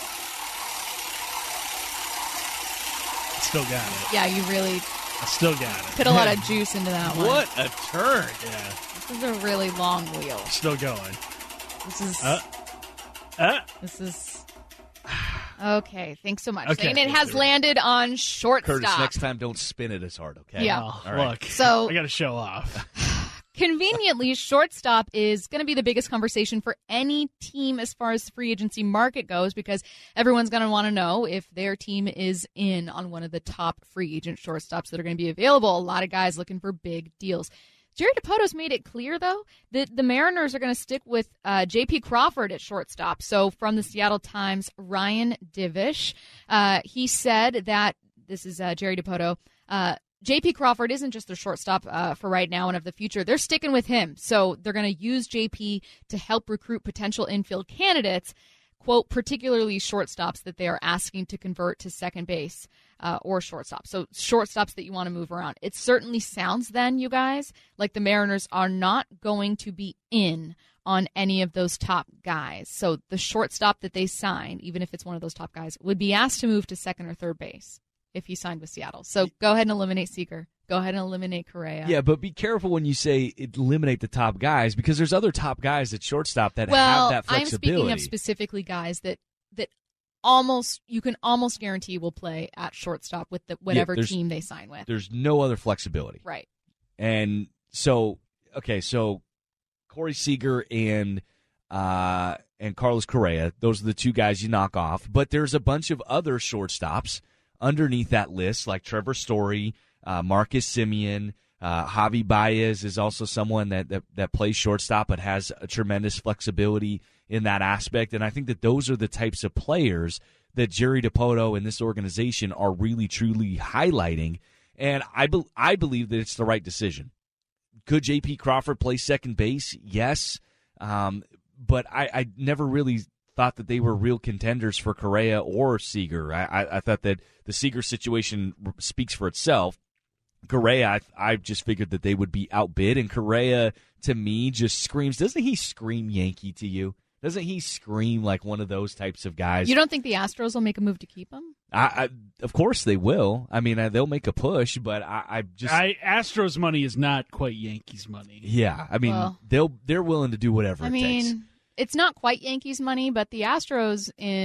Still got it. Yeah, you really... I still got it. Put a lot of juice into that one. What a turn. Yeah. This is a really long wheel. Still going. This is... Okay, thanks so much. Okay. And it has landed on shortstop. Curtis, next time don't spin it as hard, okay? Yeah. All right. Look, so, I got to show off. Conveniently, shortstop is going to be the biggest conversation for any team as far as the free agency market goes, because everyone's going to want to know if their team is in on one of the top free agent shortstops that are going to be available. A lot of guys looking for big deals. Jerry Dipoto's made it clear, though, that the Mariners are going to stick with J.P. Crawford at shortstop. So from the Seattle Times, Ryan Divish, he said that, this is Jerry Dipoto, J.P. Crawford isn't just their shortstop for right now and of the future. They're sticking with him. So they're going to use J.P. to help recruit potential infield candidates, quote, particularly shortstops that they are asking to convert to second base or shortstop. So shortstops that you want to move around. It certainly sounds then, you guys, like the Mariners are not going to be in on any of those top guys. So the shortstop that they sign, even if it's one of those top guys, would be asked to move to second or third base if he signed with Seattle. So go ahead and eliminate Seager. Go ahead and eliminate Correa. Yeah, but be careful when you say eliminate the top guys, because there's other top guys at shortstop that have that flexibility. I'm speaking of specifically guys that almost you can almost guarantee will play at shortstop with whatever team they sign with. There's no other flexibility. Right. And so Corey Seager and and Carlos Correa. Those are the two guys you knock off. But there's a bunch of other shortstops underneath that list, like Trevor Story, Marcus Semien. Javi Baez is also someone that plays shortstop but has a tremendous flexibility in that aspect. And I think that those are the types of players that Jerry Dipoto and this organization are really, truly highlighting. And I believe that it's the right decision. Could J.P. Crawford play second base? Yes. But I never really thought that they were real contenders for Correa or Seager. I thought that the Seager situation speaks for itself. Correa, I just figured that they would be outbid, and Correa, to me, just screams. Doesn't he scream Yankee to you? Doesn't he scream like one of those types of guys? You don't think the Astros will make a move to keep him? Of course they will. I mean, they'll make a push, but Astros money is not quite Yankees money. Yeah, I mean, they're willing to do whatever it takes. It's not quite Yankees money, but the Astros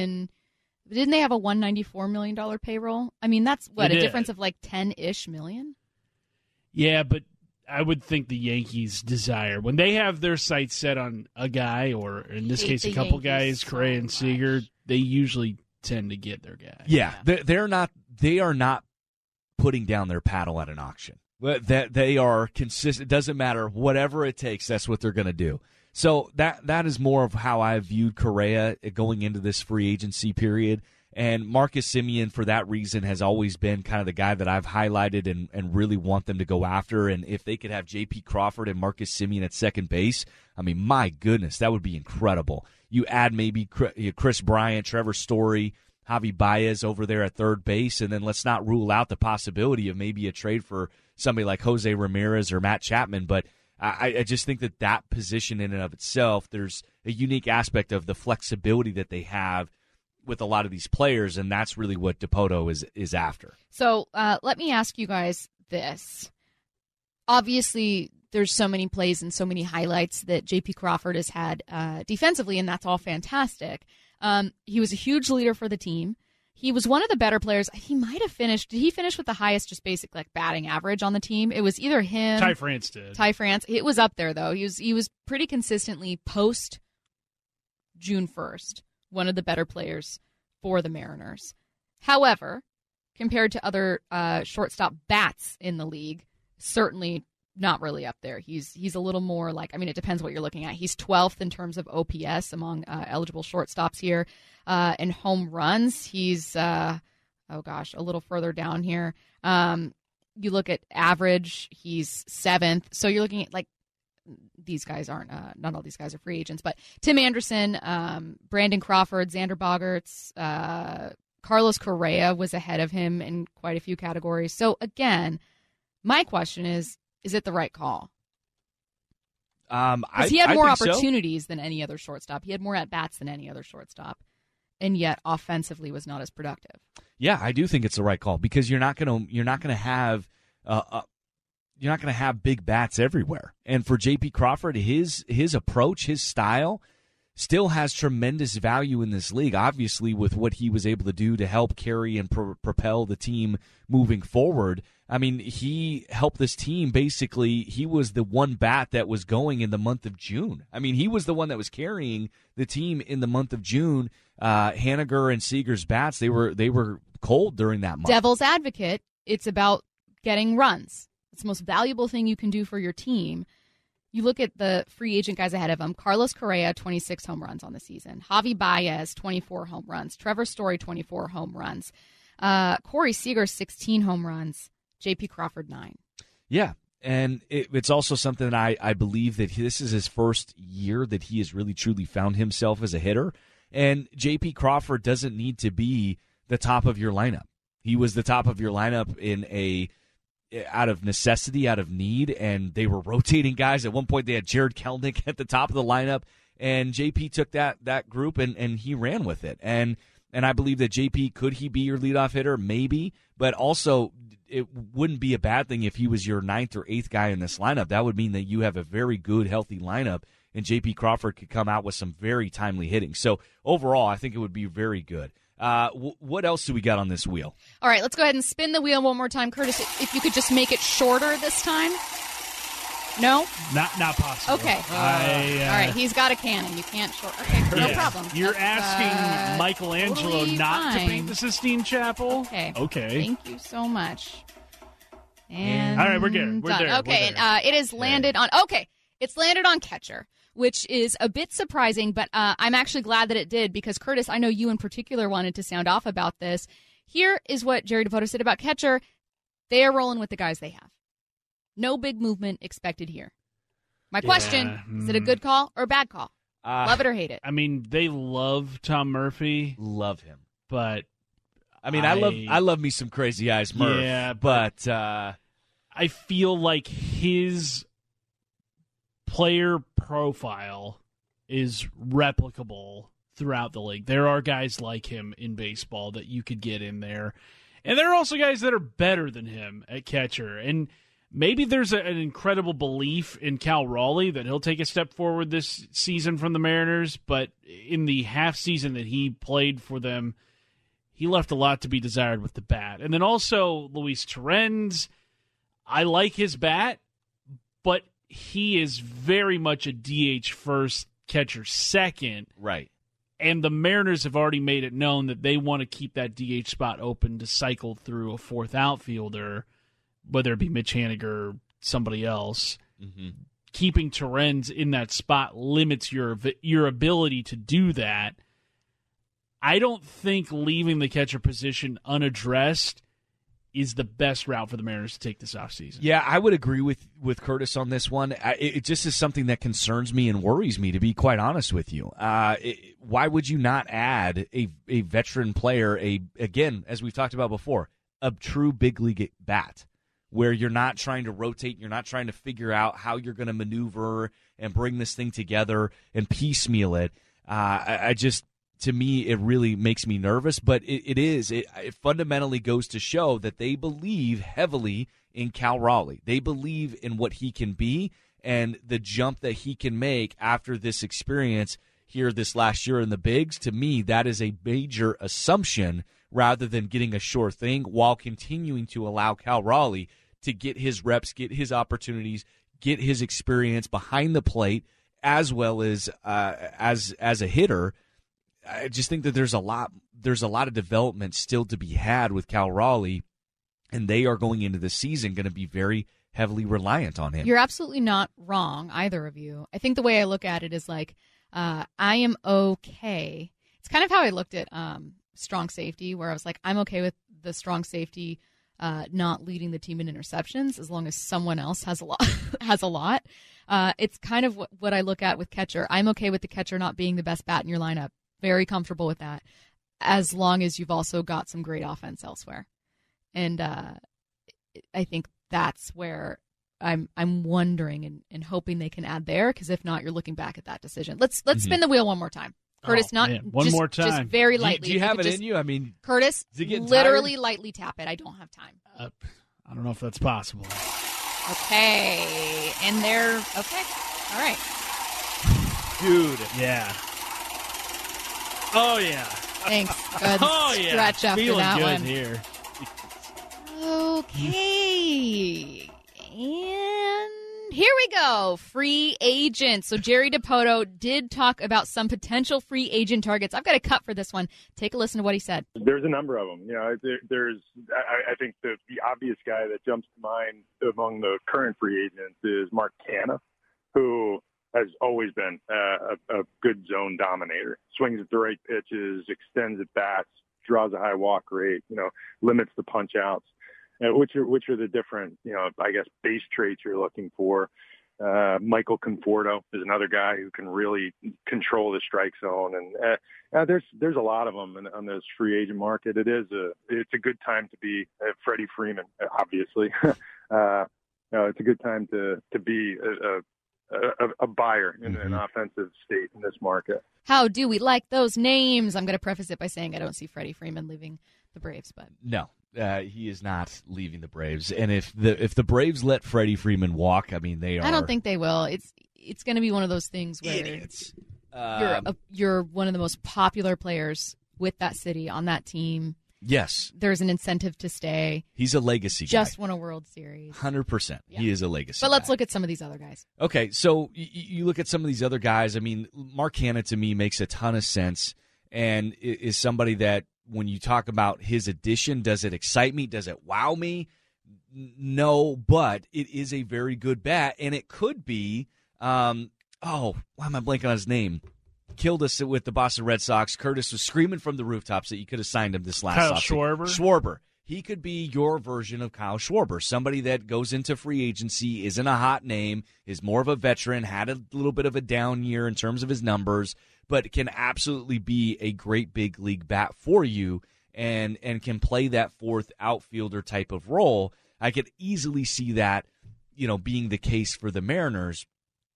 didn't they have a $194 million payroll? I mean, that's a difference of like 10-ish million? Yeah, but I would think the Yankees desire, when they have their sights set on a guy, or in this case a couple guys, Correa and Seager, they usually tend to get their guy. Yeah, they are not putting down their paddle at an auction. That they are consistent. It doesn't matter, whatever it takes, that's what they're going to do. So that is more of how I viewed Correa going into this free agency period. And Marcus Semien, for that reason, has always been kind of the guy that I've highlighted and really want them to go after. And if they could have J.P. Crawford and Marcus Semien at second base, I mean, my goodness, that would be incredible. You add maybe Chris Bryant, Trevor Story, Javi Baez over there at third base, and then let's not rule out the possibility of maybe a trade for somebody like Jose Ramirez or Matt Chapman. But I just think that position in and of itself, there's a unique aspect of the flexibility that they have with a lot of these players, and that's really what Dipoto is after. So let me ask you guys this. Obviously, there's so many plays and so many highlights that J.P. Crawford has had defensively, and that's all fantastic. He was a huge leader for the team. He was one of the better players. He might have finished. Did he finish with the highest just basic like batting average on the team? It was either him. Ty France did. Ty France. It was up there, though. He was pretty consistently post June 1st. One of the better players for the Mariners. However, compared to other shortstop bats in the league, certainly not really up there. He's a little more like, I mean, it depends what you're looking at. He's 12th in terms of OPS among eligible shortstops here. In home runs, he's, a little further down here. You look at average, he's 7th. So you're looking at like, these guys aren't, not all these guys are free agents, but Tim Anderson, Brandon Crawford, Xander Bogaerts, Carlos Correa was ahead of him in quite a few categories. So again, my question is it the right call? Because he had more opportunities than any other shortstop. He had more at-bats than any other shortstop, and yet offensively was not as productive. Yeah, I do think it's the right call because you're not going to have you're not going to have big bats everywhere. And for J.P. Crawford, his approach, his style, still has tremendous value in this league, obviously, with what he was able to do to help carry and propel the team moving forward. I mean, he helped this team. Basically, he was the one bat that was going in the month of June. I mean, he was the one that was carrying the team in the month of June. Haniger and Seager's bats, they were cold during that month. Devil's advocate, it's about getting runs. It's the most valuable thing you can do for your team. You look at the free agent guys ahead of him. Carlos Correa, 26 home runs on the season. Javi Baez, 24 home runs. Trevor Story, 24 home runs. Corey Seager, 16 home runs. J.P. Crawford, 9. Yeah, and it's also something that I believe that this is his first year that he has really, truly found himself as a hitter. And J.P. Crawford doesn't need to be the top of your lineup. He was the top of your lineup out of necessity, out of need, and they were rotating guys. At one point, they had Jared Kelenic at the top of the lineup, and JP took that group and he ran with it. And I believe that JP, could he be your leadoff hitter? Maybe, but also it wouldn't be a bad thing if he was your 9th or 8th guy in this lineup. That would mean that you have a very good, healthy lineup, and JP Crawford could come out with some very timely hitting. So overall, I think it would be very good. What else do we got on this wheel? All right, let's go ahead and spin the wheel one more time. Curtis, if you could just make it shorter this time. No? Not possible. Okay. All right, he's got a cannon. You can't short. Okay, no problem. You're asking Michelangelo totally not fine. to paint the Sistine Chapel? Okay. Okay. Thank you so much. And all right, we're good. We're done. there. Okay, We're there. it has landed on. Okay, it's landed on catcher, which is a bit surprising, but I'm actually glad that it did because Curtis, I know you in particular wanted to sound off about this. Here is what Jerry Dipoto said about catcher. They are rolling with the guys they have. No big movement expected here. My question, is it a good call or a bad call? Love it or hate it? I mean, they love Tom Murphy. Love him. But I mean, I love me some Crazy Eyes Murph. Yeah, but I feel like his player profile is replicable throughout the league. There are guys like him in baseball that you could get in there. And there are also guys that are better than him at catcher. And maybe there's an incredible belief in Cal Raleigh that he'll take a step forward this season from the Mariners. But in the half season that he played for them, he left a lot to be desired with the bat. And then also Luis Torrens, I like his bat, but he is very much a DH first, catcher second. Right. And the Mariners have already made it known that they want to keep that DH spot open to cycle through a fourth outfielder, whether it be Mitch Haniger or somebody else. Mm-hmm. Keeping Torrens in that spot limits your ability to do that. I don't think leaving the catcher position unaddressed is the best route for the Mariners to take this offseason. Yeah, I would agree with Curtis on this one. It just is something that concerns me and worries me, to be quite honest with you. Why would you not add a veteran player, again, as we've talked about before, a true big league bat, where you're not trying to rotate, you're not trying to figure out how you're going to maneuver and bring this thing together and piecemeal it. To me, it really makes me nervous, but it fundamentally goes to show that they believe heavily in Cal Raleigh. They believe in what he can be and the jump that he can make after this experience here this last year in the bigs. To me, that is a major assumption rather than getting a sure thing, while continuing to allow Cal Raleigh to get his reps, get his opportunities, get his experience behind the plate, as well as a hitter. I just think that there's a lot of development still to be had with Cal Raleigh, and they are going into the season going to be very heavily reliant on him. You're absolutely not wrong, either of you. I think the way I look at it is like, I am okay. It's kind of how I looked at strong safety, where I was like, I'm okay with the strong safety not leading the team in interceptions as long as someone else has a lot. It's kind of what I look at with catcher. I'm okay with the catcher not being the best bat in your lineup. Very comfortable with that, as long as you've also got some great offense elsewhere. And I think that's where I'm wondering and hoping they can add there, because if not, you're looking back at that decision. Let's spin the wheel one more time. Curtis, one more time. Just very lightly. Do you have it in you? I mean, Curtis, literally lightly tap it. I don't have time. I don't know if that's possible. Okay. And they're okay. All right. Dude. Yeah. Oh, yeah. Thanks. Good stretch after Feeling that good one. Here. Okay. And here we go. Free agents. So Jerry Dipoto did talk about some potential free agent targets. I've got a cut for this one. Take a listen to what he said. There's a number of them. You know, I think the obvious guy that jumps to mind among the current free agents is Mark Canha, who has always been a good zone dominator. Swings at the right pitches, extends at bats, draws a high walk rate, limits the punch outs, which are the different, I guess, base traits you're looking for. Michael Conforto is another guy who can really control the strike zone. And there's a lot of them on this free agent market. It's a good time to be Freddie Freeman, obviously. It's a good time to be a buyer in an offensive state in this market. How do we like those names? I'm going to preface it by saying I don't see Freddie Freeman leaving the Braves, but no, he is not leaving the Braves. And if the Braves let Freddie Freeman walk, I mean, they are. I don't think they will. It's going to be one of those things where idiots. You're one of the most popular players with that city on that team. Yes. there's an incentive to stay. He's a legacy guy. Just won a World Series. 100%. Yeah. He is a legacy But let's guy. look at some of these other guys. Okay, so you look at some of these other guys. I mean, Mark Hanna to me makes a ton of sense and is somebody that when you talk about his addition, does it excite me? Does it wow me? No, but it is a very good bat, and it could be why am I blanking on his name? Killed us with the Boston Red Sox. Curtis was screaming from the rooftops that you could have signed him this last offseason. Schwarber. He could be your version of Kyle Schwarber, somebody that goes into free agency, isn't a hot name, is more of a veteran, had a little bit of a down year in terms of his numbers, but can absolutely be a great big league bat for you and can play that fourth outfielder type of role. I could easily see that, being the case for the Mariners.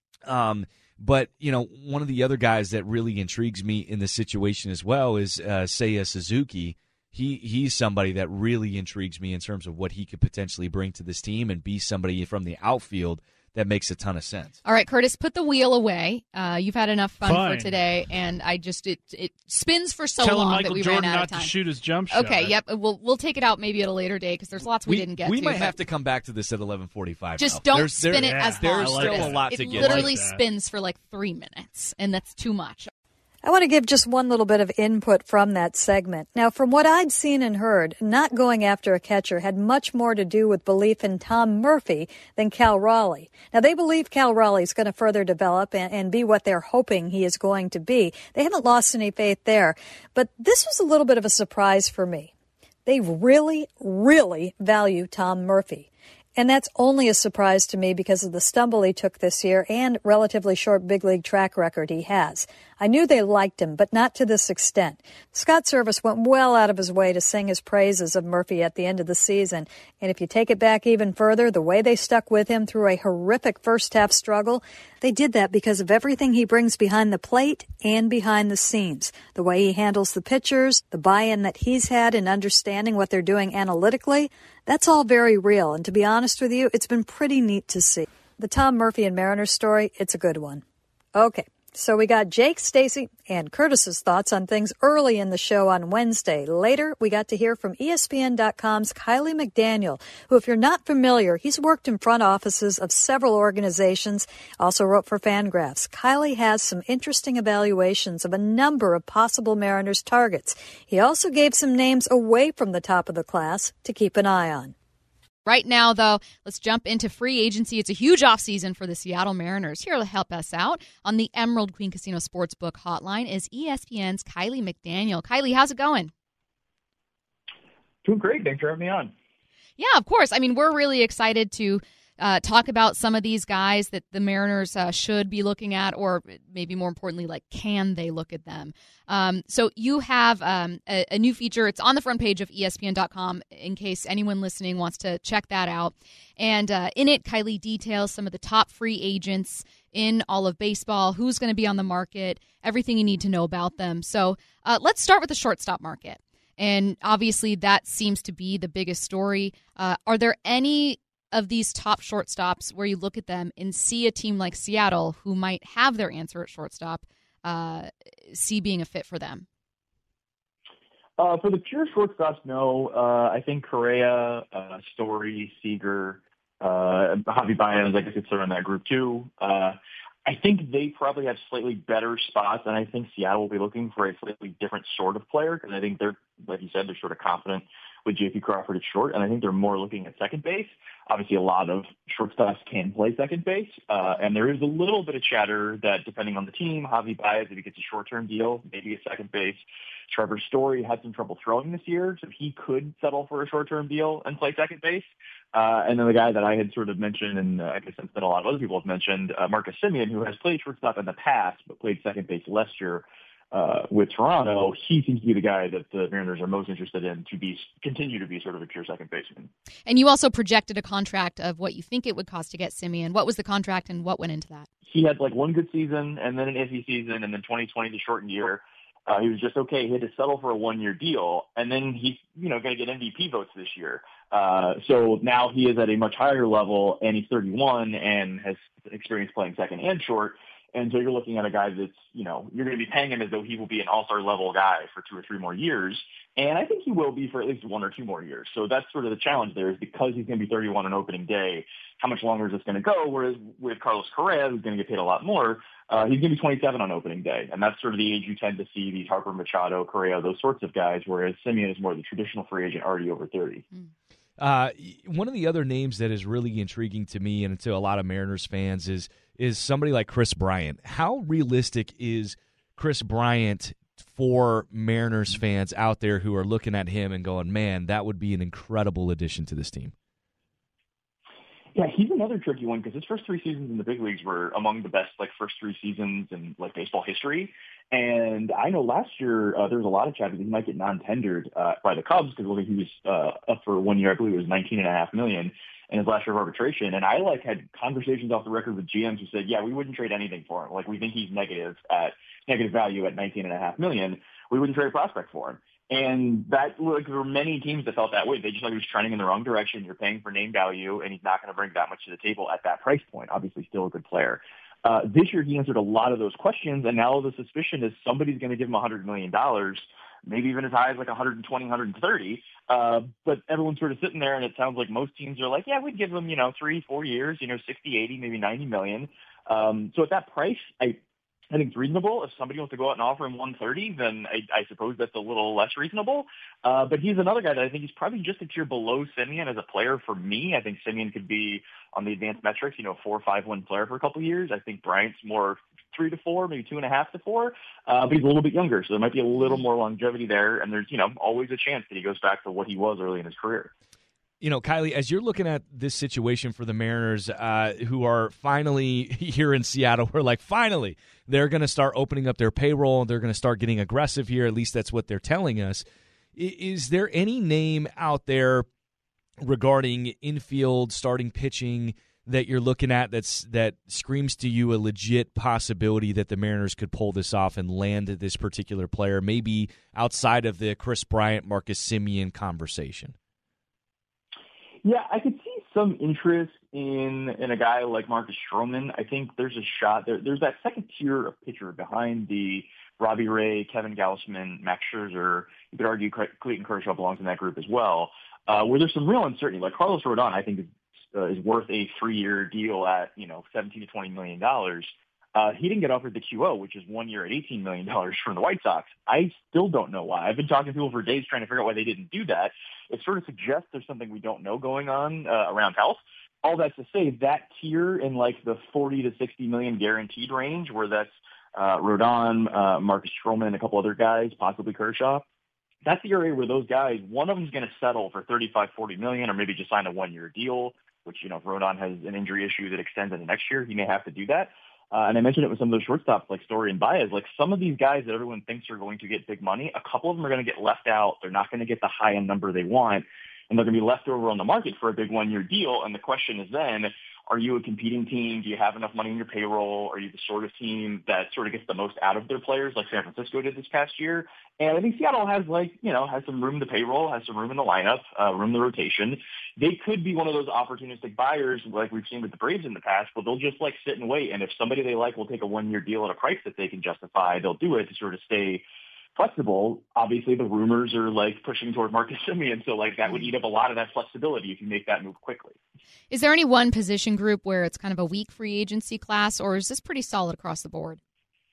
But, one of the other guys that really intrigues me in this situation as well is Seiya Suzuki. He's somebody that really intrigues me in terms of what he could potentially bring to this team and be somebody from the outfield that makes a ton of sense. All right, Curtis, put the wheel away. You've had enough fun for today, and I just it spins for so long Michael that we Jordan ran out not of time. To shoot his jump shot. Okay, yep. We'll take it out maybe at a later day because there's lots we didn't get to. We might have to come back to this at 11:45. Just don't spin it as long. There's still a lot to get. It literally spins for like 3 minutes, and that's too much. I want to give just one little bit of input from that segment. Now, from what I'd seen and heard, not going after a catcher had much more to do with belief in Tom Murphy than Cal Raleigh. Now, they believe Cal Raleigh is going to further develop and be what they're hoping he is going to be. They haven't lost any faith there. But this was a little bit of a surprise for me. They really, really value Tom Murphy. And that's only a surprise to me because of the stumble he took this year and relatively short big league track record he has. I knew they liked him, but not to this extent. Scott Service went well out of his way to sing his praises of Murphy at the end of the season. And if you take it back even further, the way they stuck with him through a horrific first-half struggle, they did that because of everything he brings behind the plate and behind the scenes. The way he handles the pitchers, the buy-in that he's had in understanding what they're doing analytically, that's all very real. And to be honest with you, it's been pretty neat to see. The Tom Murphy and Mariners story, it's a good one. Okay. So we got Jake, Stacy, and Curtis's thoughts on things early in the show on Wednesday. Later, we got to hear from ESPN.com's Kiley McDaniel, who, if you're not familiar, he's worked in front offices of several organizations, also wrote for Fangraphs. Kiley has some interesting evaluations of a number of possible Mariners targets. He also gave some names away from the top of the class to keep an eye on. Right now, though, let's jump into free agency. It's a huge offseason for the Seattle Mariners. Here to help us out on the Emerald Queen Casino Sportsbook hotline is ESPN's Kiley McDaniel. Kiley, how's it going? Doing great. Thanks for having me on. Yeah, of course. I mean, we're really excited to talk about some of these guys that the Mariners should be looking at, or maybe more importantly, like, can they look at them? So you have a new feature. It's on the front page of ESPN.com in case anyone listening wants to check that out. And in it, Kiley details some of the top free agents in all of baseball, who's going to be on the market, everything you need to know about them. So let's start with the shortstop market. And obviously that seems to be the biggest story. Are there any of these top shortstops where you look at them and see a team like Seattle, who might have their answer at shortstop, see being a fit for them? For the pure shortstops, no. I think Correa, Story, Seager, Javi Baez, I guess it's sort of in that group too. I think they probably have slightly better spots, and I think Seattle will be looking for a slightly different sort of player because I think they're, like you said, they're sort of confident with J.P. Crawford at short, and I think they're more looking at second base. Obviously, a lot of shortstops can play second base, and there is a little bit of chatter that depending on the team, Javi Baez, if he gets a short-term deal, maybe a second base. Trevor Story had some trouble throwing this year, so he could settle for a short-term deal and play second base. And then the guy that I had sort of mentioned, and I guess that a lot of other people have mentioned, Marcus Semien, who has played shortstop in the past but played second base last year with Toronto. He seems to be the guy that the Mariners are most interested in to continue to be sort of a pure second baseman. And you also projected a contract of what you think it would cost to get Semien. What was the contract and what went into that? He had like one good season and then an iffy season and then 2020 the shortened year. He was just okay. He had to settle for a one-year deal, and then he's going to get MVP votes this year. So now he is at a much higher level, and he's 31 and has experience playing second and short. And so you're looking at a guy that's, you're going to be paying him as though he will be an all-star level guy for 2 or 3 more years. And I think he will be for at least 1 or 2 more years. So that's sort of the challenge there, is because he's going to be 31 on opening day, how much longer is this going to go? Whereas with Carlos Correa, who's going to get paid a lot more, he's going to be 27 on opening day. And that's sort of the age you tend to see these Harper, Machado, Correa, those sorts of guys, whereas Semien is more the traditional free agent, already over 30. One of the other names that is really intriguing to me and to a lot of Mariners fans is somebody like Kris Bryant. How realistic is Kris Bryant for Mariners fans out there who are looking at him and going, man, that would be an incredible addition to this team? Yeah, he's another tricky one because his first 3 seasons in the big leagues were among the best, first 3 seasons in baseball history. And I know last year there was a lot of chat that he might get non-tendered by the Cubs because he was up for 1 year. I believe it was $19.5 million in his last year of arbitration. And I had conversations off the record with GMs who said, yeah, we wouldn't trade anything for him. We think he's negative value at $19.5 million. We wouldn't trade a prospect for him. And that, there were many teams that felt that way. They just he was trending in the wrong direction. You're paying for name value, and he's not going to bring that much to the table at that price point. Obviously, still a good player. This year, he answered a lot of those questions, and now the suspicion is somebody's going to give him $100 million, maybe even as high as 120, 130. But everyone's sort of sitting there, and it sounds like most teams are like, yeah, we'd give him, 3-4 years, 60, 80, maybe $90 million. So at that price, I think it's reasonable. If somebody wants to go out and offer him 130, then I suppose that's a little less reasonable. But he's another guy that I think he's probably just a tier below Semien as a player for me. I think Semien could be on the advanced metrics, 4 or 5 win player for a couple of years. I think Bryant's more 3 to 4, maybe 2.5 to 4. But he's a little bit younger, so there might be a little more longevity there. And there's, always a chance that he goes back to what he was early in his career. Kiley, as you're looking at this situation for the Mariners, who are finally here in Seattle, we're finally, they're going to start opening up their payroll. They're going to start getting aggressive here. At least that's what they're telling us. Is there any name out there regarding infield starting pitching that you're looking at that screams to you a legit possibility that the Mariners could pull this off and land this particular player, maybe outside of the Kris Bryant, Marcus Semien conversation? Yeah, I could see some interest in a guy like Marcus Stroman. I think there's a shot there. There's that second tier of pitcher behind the Robbie Ray, Kevin Gausman, Max Scherzer. You could argue Clayton Kershaw belongs in that group as well, where there's some real uncertainty. Like Carlos Rodon, I think is worth a 3-year deal at $17 to $20 million. He didn't get offered the QO, which is 1 year at $18 million from the White Sox. I still don't know why. I've been talking to people for days trying to figure out why they didn't do that. It sort of suggests there's something we don't know going on around health. All that to say, that tier in the 40 to 60 million guaranteed range, where that's Rodon, Marcus Stroman, and a couple other guys, possibly Kershaw, that's the area where those guys, one of them's going to settle for 35, 40 million, or maybe just sign a 1-year deal, which, if Rodon has an injury issue that extends into next year, he may have to do that. And I mentioned it with some of those shortstops like Story and Baez. Some of these guys that everyone thinks are going to get big money, a couple of them are going to get left out. They're not going to get the high-end number they want, and they're going to be left over on the market for a big 1-year deal. And the question is then, are you a competing team? Do you have enough money in your payroll? Are you the sort of team that sort of gets the most out of their players like San Francisco did this past year? And I think Seattle has has some room in the payroll, has some room in the lineup, room in the rotation. They could be one of those opportunistic buyers like we've seen with the Braves in the past, but they'll just sit and wait. And if somebody they like will take a 1-year deal at a price that they can justify, they'll do it to sort of stay flexible. Obviously, the rumors are pushing toward Marcus Semien, so that would eat up a lot of that flexibility if you make that move quickly. Is there any one position group where it's kind of a weak free agency class, or is this pretty solid across the board?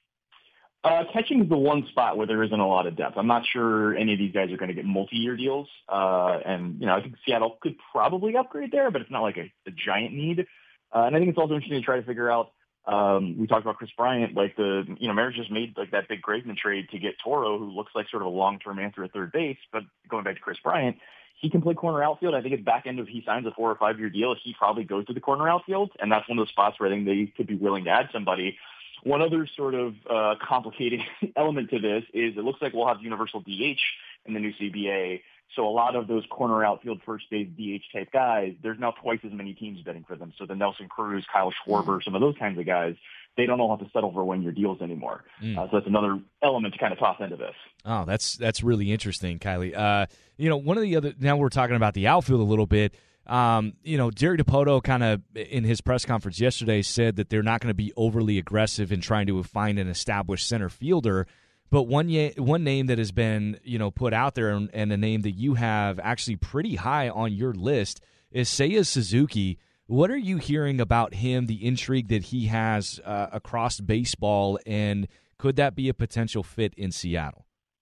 Catching is the one spot where there isn't a lot of depth. I'm not sure any of these guys are going to get multi-year deals, and I think Seattle could probably upgrade there, but it's not a giant need. And I think it's also interesting to try to figure out. We talked about Kris Bryant, Mariners just made that big Graveman trade to get Toro, who looks like sort of a long-term answer at third base. But going back to Kris Bryant, he can play corner outfield. I think at the back end of he signs a 4 or 5 year deal, he probably goes to the corner outfield, and that's one of those spots where I think they could be willing to add somebody. One other sort of complicated element to this is it looks like we'll have universal DH in the new CBA. So a lot of those corner outfield first base DH type guys, there's now twice as many teams bidding for them. So the Nelson Cruz, Kyle Schwarber, some of those kinds of guys, they don't all have to settle for 1-year deals anymore. So that's another element to kind of toss into this. Oh, that's really interesting, Kiley. One of the other, now we're talking about the outfield a little bit. Jerry Dipoto kind of in his press conference yesterday said that they're not going to be overly aggressive in trying to find an established center fielder. But one name that has been put out there, and a name that you have actually pretty high on your list, is Seiya Suzuki. What are you hearing about him, the intrigue that he has across baseball, and could that be a potential fit in Seattle?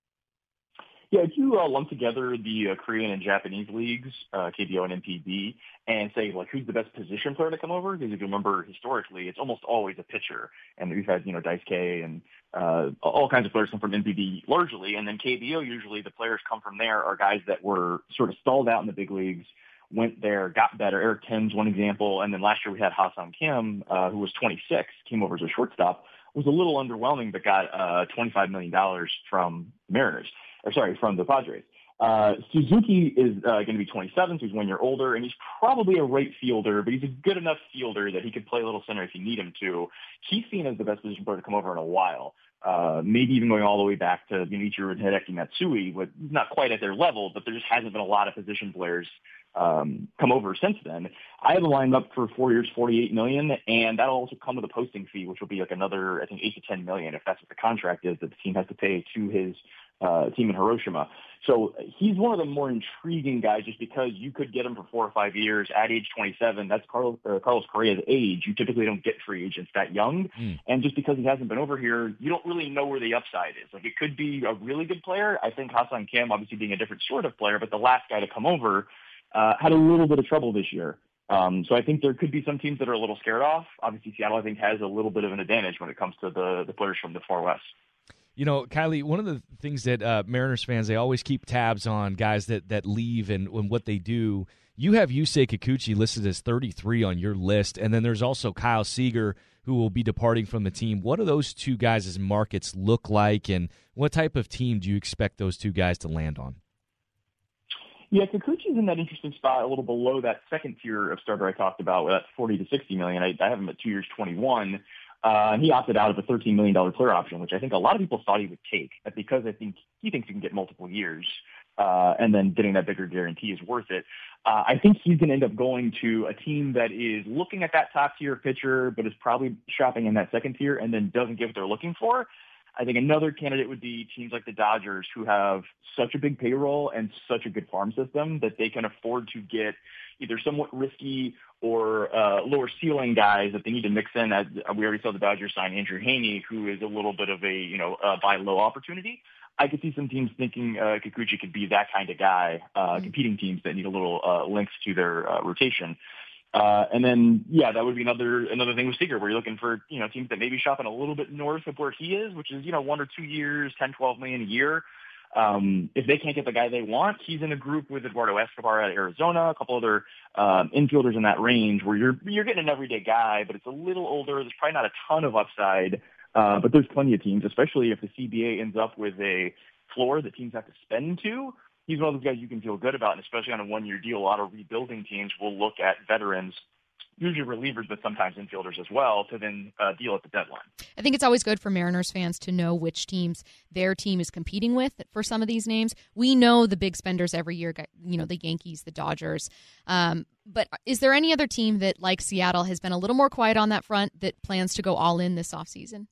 Yeah, if you lump together the Korean and Japanese leagues, KBO and MPB, and say, like, who's the best position player to come over? Because if you remember historically, it's almost always a pitcher. And we've had, Daisuke and all kinds of players come from MPB largely. And then KBO, usually the players come from there are guys that were sort of stalled out in the big leagues, went there, got better. Eric Tim's one example. And then last year we had Ha-Seong Kim, who was 26, came over as a shortstop, was a little underwhelming, but got $25 million from from the Padres. Suzuki is going to be 27, so he's 1 year older, and he's probably a right fielder, but he's a good enough fielder that he could play a little center if you need him to. He's seen as the best position player to come over in a while, maybe even going all the way back to Ichiro and Hideki Matsui, but not quite at their level, but there just hasn't been a lot of position players come over since then. I have a lined up for 4 years, $48 million, and that'll also come with a posting fee, which will be like another, I think, $8 to $10 million, if that's what the contract is that the team has to pay to his team in Hiroshima. So he's one of the more intriguing guys just because you could get him for 4 or 5 years at age 27. That's Carlos Correa's age. You typically don't get free agents that young. And just because he hasn't been over here, you don't really know where the upside is. Like, it could be a really good player. I think Ha-Seong Kim, obviously being a different sort of player, but the last guy to come over had a little bit of trouble this year. So I think there could be some teams that are a little scared off. Obviously, Seattle, I think, has a little bit of an advantage when it comes to the players from the far west. Kylie, one of the things that Mariners fans, they always keep tabs on guys that leave and what they do. You have Yusei Kikuchi listed as 33 on your list, and then there's also Kyle Seager, who will be departing from the team. What do those two guys' markets look like, and what type of team do you expect those two guys to land on? Yeah, Kikuchi's in that interesting spot, a little below that second tier of starter I talked about, with that 40 to 60 million. I have him at 2 years, 21. And he opted out of a $13 million player option, which I think a lot of people thought he would take, because I think he thinks he can get multiple years, and then getting that bigger guarantee is worth it. I think he's going to end up going to a team that is looking at that top tier pitcher, but is probably shopping in that second tier and then doesn't get what they're looking for. I think another candidate would be teams like the Dodgers, who have such a big payroll and such a good farm system that they can afford to get either somewhat risky or lower ceiling guys that they need to mix in. As we already saw the Dodgers sign Andrew Heaney, who is a little bit of a buy low opportunity. I could see some teams thinking Kikuchi could be that kind of guy, competing teams that need a little length to their rotation. And then, that would be another thing with Seager, where you're looking for, teams that maybe shopping a little bit north of where he is, which is, 1 or 2 years, 10, 12 million a year. If they can't get the guy they want, he's in a group with Eduardo Escobar at Arizona, a couple other infielders in that range, where you're getting an everyday guy, but it's a little older. There's probably not a ton of upside, but there's plenty of teams, especially if the CBA ends up with a floor that teams have to spend to. He's one of those guys you can feel good about, and especially on a 1-year deal, a lot of rebuilding teams will look at veterans, usually relievers, but sometimes infielders as well, to then deal at the deadline. I think it's always good for Mariners fans to know which teams their team is competing with for some of these names. We know the big spenders every year, the Yankees, the Dodgers. But is there any other team that, like Seattle, has been a little more quiet on that front that plans to go all in this offseason?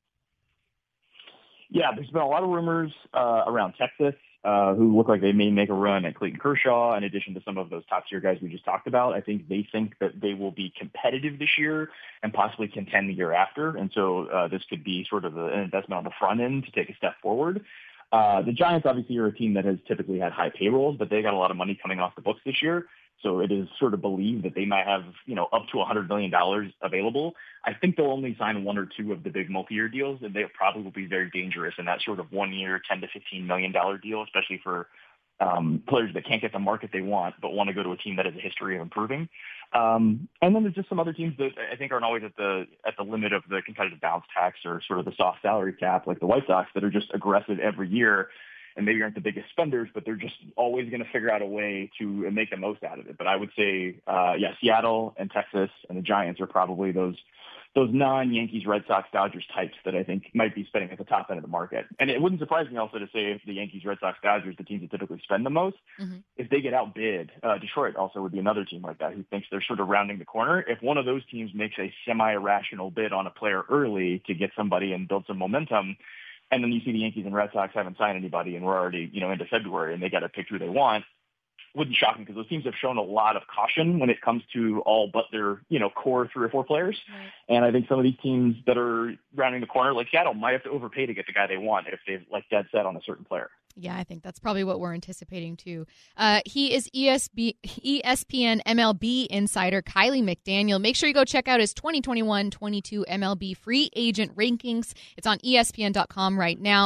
Yeah, there's been a lot of rumors around Texas, who look like they may make a run at Clayton Kershaw, in addition to some of those top-tier guys we just talked about. I think they think that they will be competitive this year and possibly contend the year after. And so this could be sort of an investment on the front end to take a step forward. The Giants obviously are a team that has typically had high payrolls, but they got a lot of money coming off the books this year. So it is sort of believed that they might have, up to $100 million available. I think they'll only sign 1 or 2 of the big multi-year deals, and they probably will be very dangerous in that sort of 1 year, $10 to $15 million deal, especially for players that can't get the market they want, but want to go to a team that has a history of improving. And then there's just some other teams that I think aren't always at the limit of the competitive bounce tax or sort of the soft salary cap, like the White Sox, that are just aggressive every year. And maybe aren't the biggest spenders, but they're just always going to figure out a way to make the most out of it. But I would say, Seattle and Texas and the Giants are probably those those non-Yankees, Red Sox, Dodgers types that I think might be spending at the top end of the market. And it wouldn't surprise me also to say if the Yankees, Red Sox, Dodgers, the teams that typically spend the most, if they get outbid, Detroit also would be another team like that who thinks they're sort of rounding the corner. If one of those teams makes a semi-irrational bid on a player early to get somebody and build some momentum, and then you see the Yankees and Red Sox haven't signed anybody and we're already, into February and they got to pick who they want, wouldn't shock me because those teams have shown a lot of caution when it comes to all but their, core 3 or 4 players. Right. And I think some of these teams that are rounding the corner, like Seattle, might have to overpay to get the guy they want if they've, like dead set on a certain player. Yeah, I think that's probably what we're anticipating, too. He is ESPN MLB insider Kiley McDaniel. Make sure you go check out his 2021-22 MLB free agent rankings. It's on ESPN.com right now.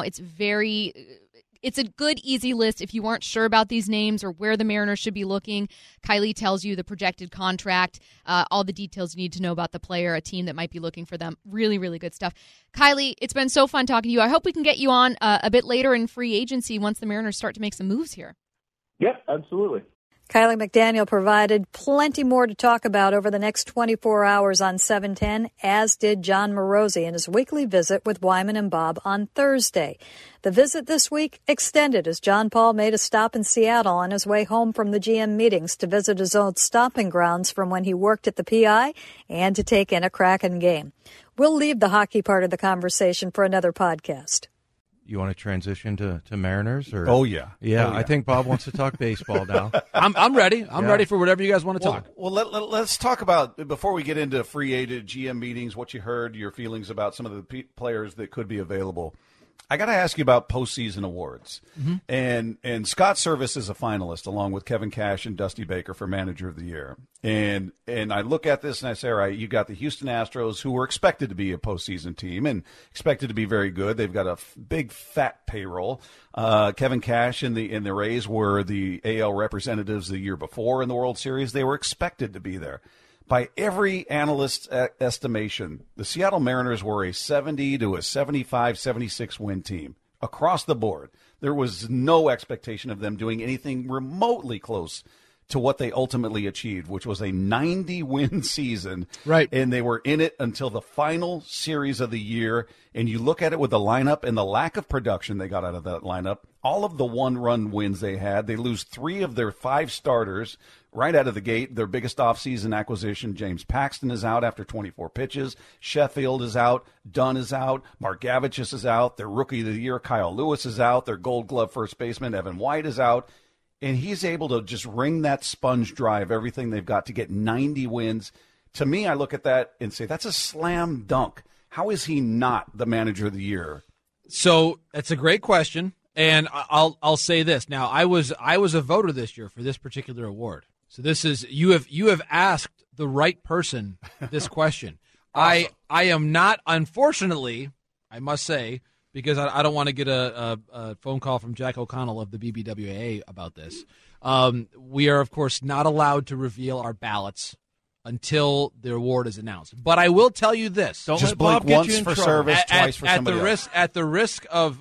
It's a good, easy list if you weren't sure about these names or where the Mariners should be looking. Kiley tells you the projected contract, all the details you need to know about the player, a team that might be looking for them. Really, really good stuff. Kiley, it's been so fun talking to you. I hope we can get you on a bit later in free agency once the Mariners start to make some moves here. Yep, absolutely. Kiley McDaniel provided plenty more to talk about over the next 24 hours on 710, as did Jon Morosi in his weekly visit with Wyman and Bob on Thursday. The visit this week extended as John Paul made a stop in Seattle on his way home from the GM meetings to visit his old stomping grounds from when he worked at the PI and to take in a Kraken game. We'll leave the hockey part of the conversation for another podcast. You want to transition to Mariners? Or? Oh, yeah. Yeah, I think Bob wants to talk baseball now. I'm ready. I'm ready for whatever you guys want to talk. Well, let's talk about, before we get into free agent GM meetings, what you heard, your feelings about some of the players that could be available. I got to ask you about postseason awards. Mm-hmm. And Scott Service is a finalist, along with Kevin Cash and Dusty Baker for Manager of the Year. And I look at this and I say, all right, you got the Houston Astros, who were expected to be a postseason team and expected to be very good. They've got a big fat payroll. Kevin Cash and the Rays were the AL representatives the year before in the World Series. They were expected to be there. By every analyst's estimation, the Seattle Mariners were a 70 to a 75, 76 win team across the board. There was no expectation of them doing anything remotely close to what they ultimately achieved, which was a 90-win season. Right. And they were in it until the final series of the year. And you look at it with the lineup and the lack of production they got out of that lineup, all of the one-run wins they had, they lose 3 of their 5 starters right out of the gate. Their biggest offseason acquisition, James Paxton, is out after 24 pitches. Sheffield is out. Dunn is out. Margevicius is out. Their rookie of the year, Kyle Lewis, is out. Their Gold Glove first baseman, Evan White, is out. And he's able to just wring that sponge dry of everything they've got to get 90 wins. To me, I look at that and say, that's a slam dunk. How is he not the Manager of the Year? So that's a great question. And I'll say this. Now, I was a voter this year for this particular award. So this is you have asked the right person this question. Awesome. I am not, unfortunately, I must say, because I don't want to get a phone call from Jack O'Connell of the BBWA about this. We are, of course, not allowed to reveal our ballots until the award is announced. But I will tell you this: don't just blink once for service, twice for somebody else. At the risk of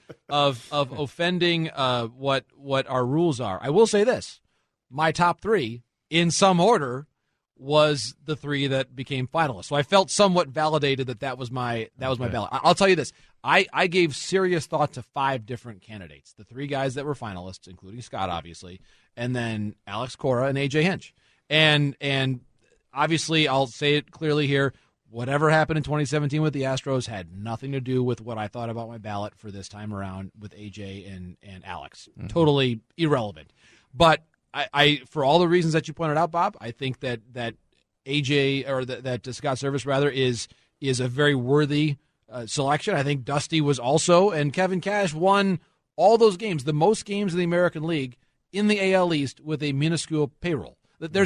offending what our rules are, I will say this: my top 3, in some order, was the 3 that became finalists. So I felt somewhat validated that was my ballot. I'll tell you this. I gave serious thought to 5 different candidates. The 3 guys that were finalists, including Scott, obviously, and then Alex Cora and A.J. Hinch. And obviously, I'll say it clearly here, whatever happened in 2017 with the Astros had nothing to do with what I thought about my ballot for this time around with A.J. and Alex. Mm-hmm. Totally irrelevant. But I for all the reasons that you pointed out, Bob, I think that AJ or that Scott Service rather is a very worthy selection. I think Dusty was also, and Kevin Cash won all those games, the most games in the American League in the AL East with a minuscule payroll. There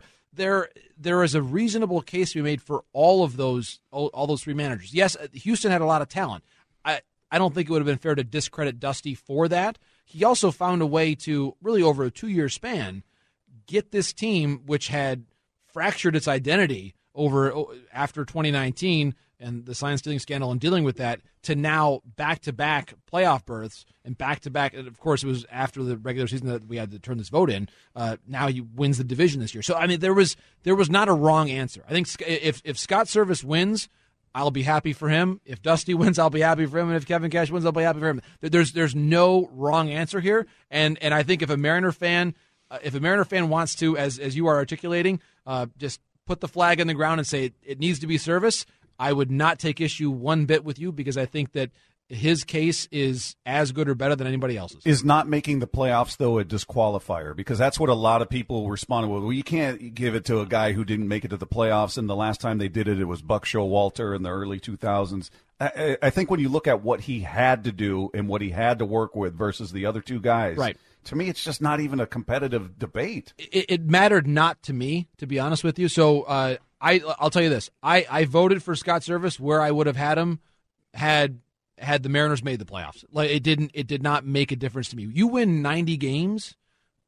is a reasonable case to be made for all those 3 managers. Yes, Houston had a lot of talent. I don't think it would have been fair to discredit Dusty for that. He also found a way to, really over a 2-year span, get this team, which had fractured its identity after 2019, and the sign-stealing scandal and dealing with that to now back-to-back playoff berths and back-to-back. And of course, it was after the regular season that we had to turn this vote in. Now he wins the division this year. So, I mean, there was not a wrong answer. I think if Scott Service wins, I'll be happy for him. If Dusty wins, I'll be happy for him. And if Kevin Cash wins, I'll be happy for him. There's no wrong answer here. And I think if a Mariner fan wants to, as you are articulating, just put the flag in the ground and say it needs to be Service, I would not take issue one bit with you, because I think that his case is as good or better than anybody else's. Is not making the playoffs, though, a disqualifier? Because that's what a lot of people responded with. Well, you can't give it to a guy who didn't make it to the playoffs, and the last time they did it, it was Buck Showalter in the early 2000s. I think when you look at what he had to do and what he had to work with versus the other two guys, right. To me, it's just not even a competitive debate. It mattered not to me, to be honest with you. So I'll tell you this. I voted for Scott Service where I would have had him had the Mariners made the playoffs. Like it did not make a difference to me. You win 90 games,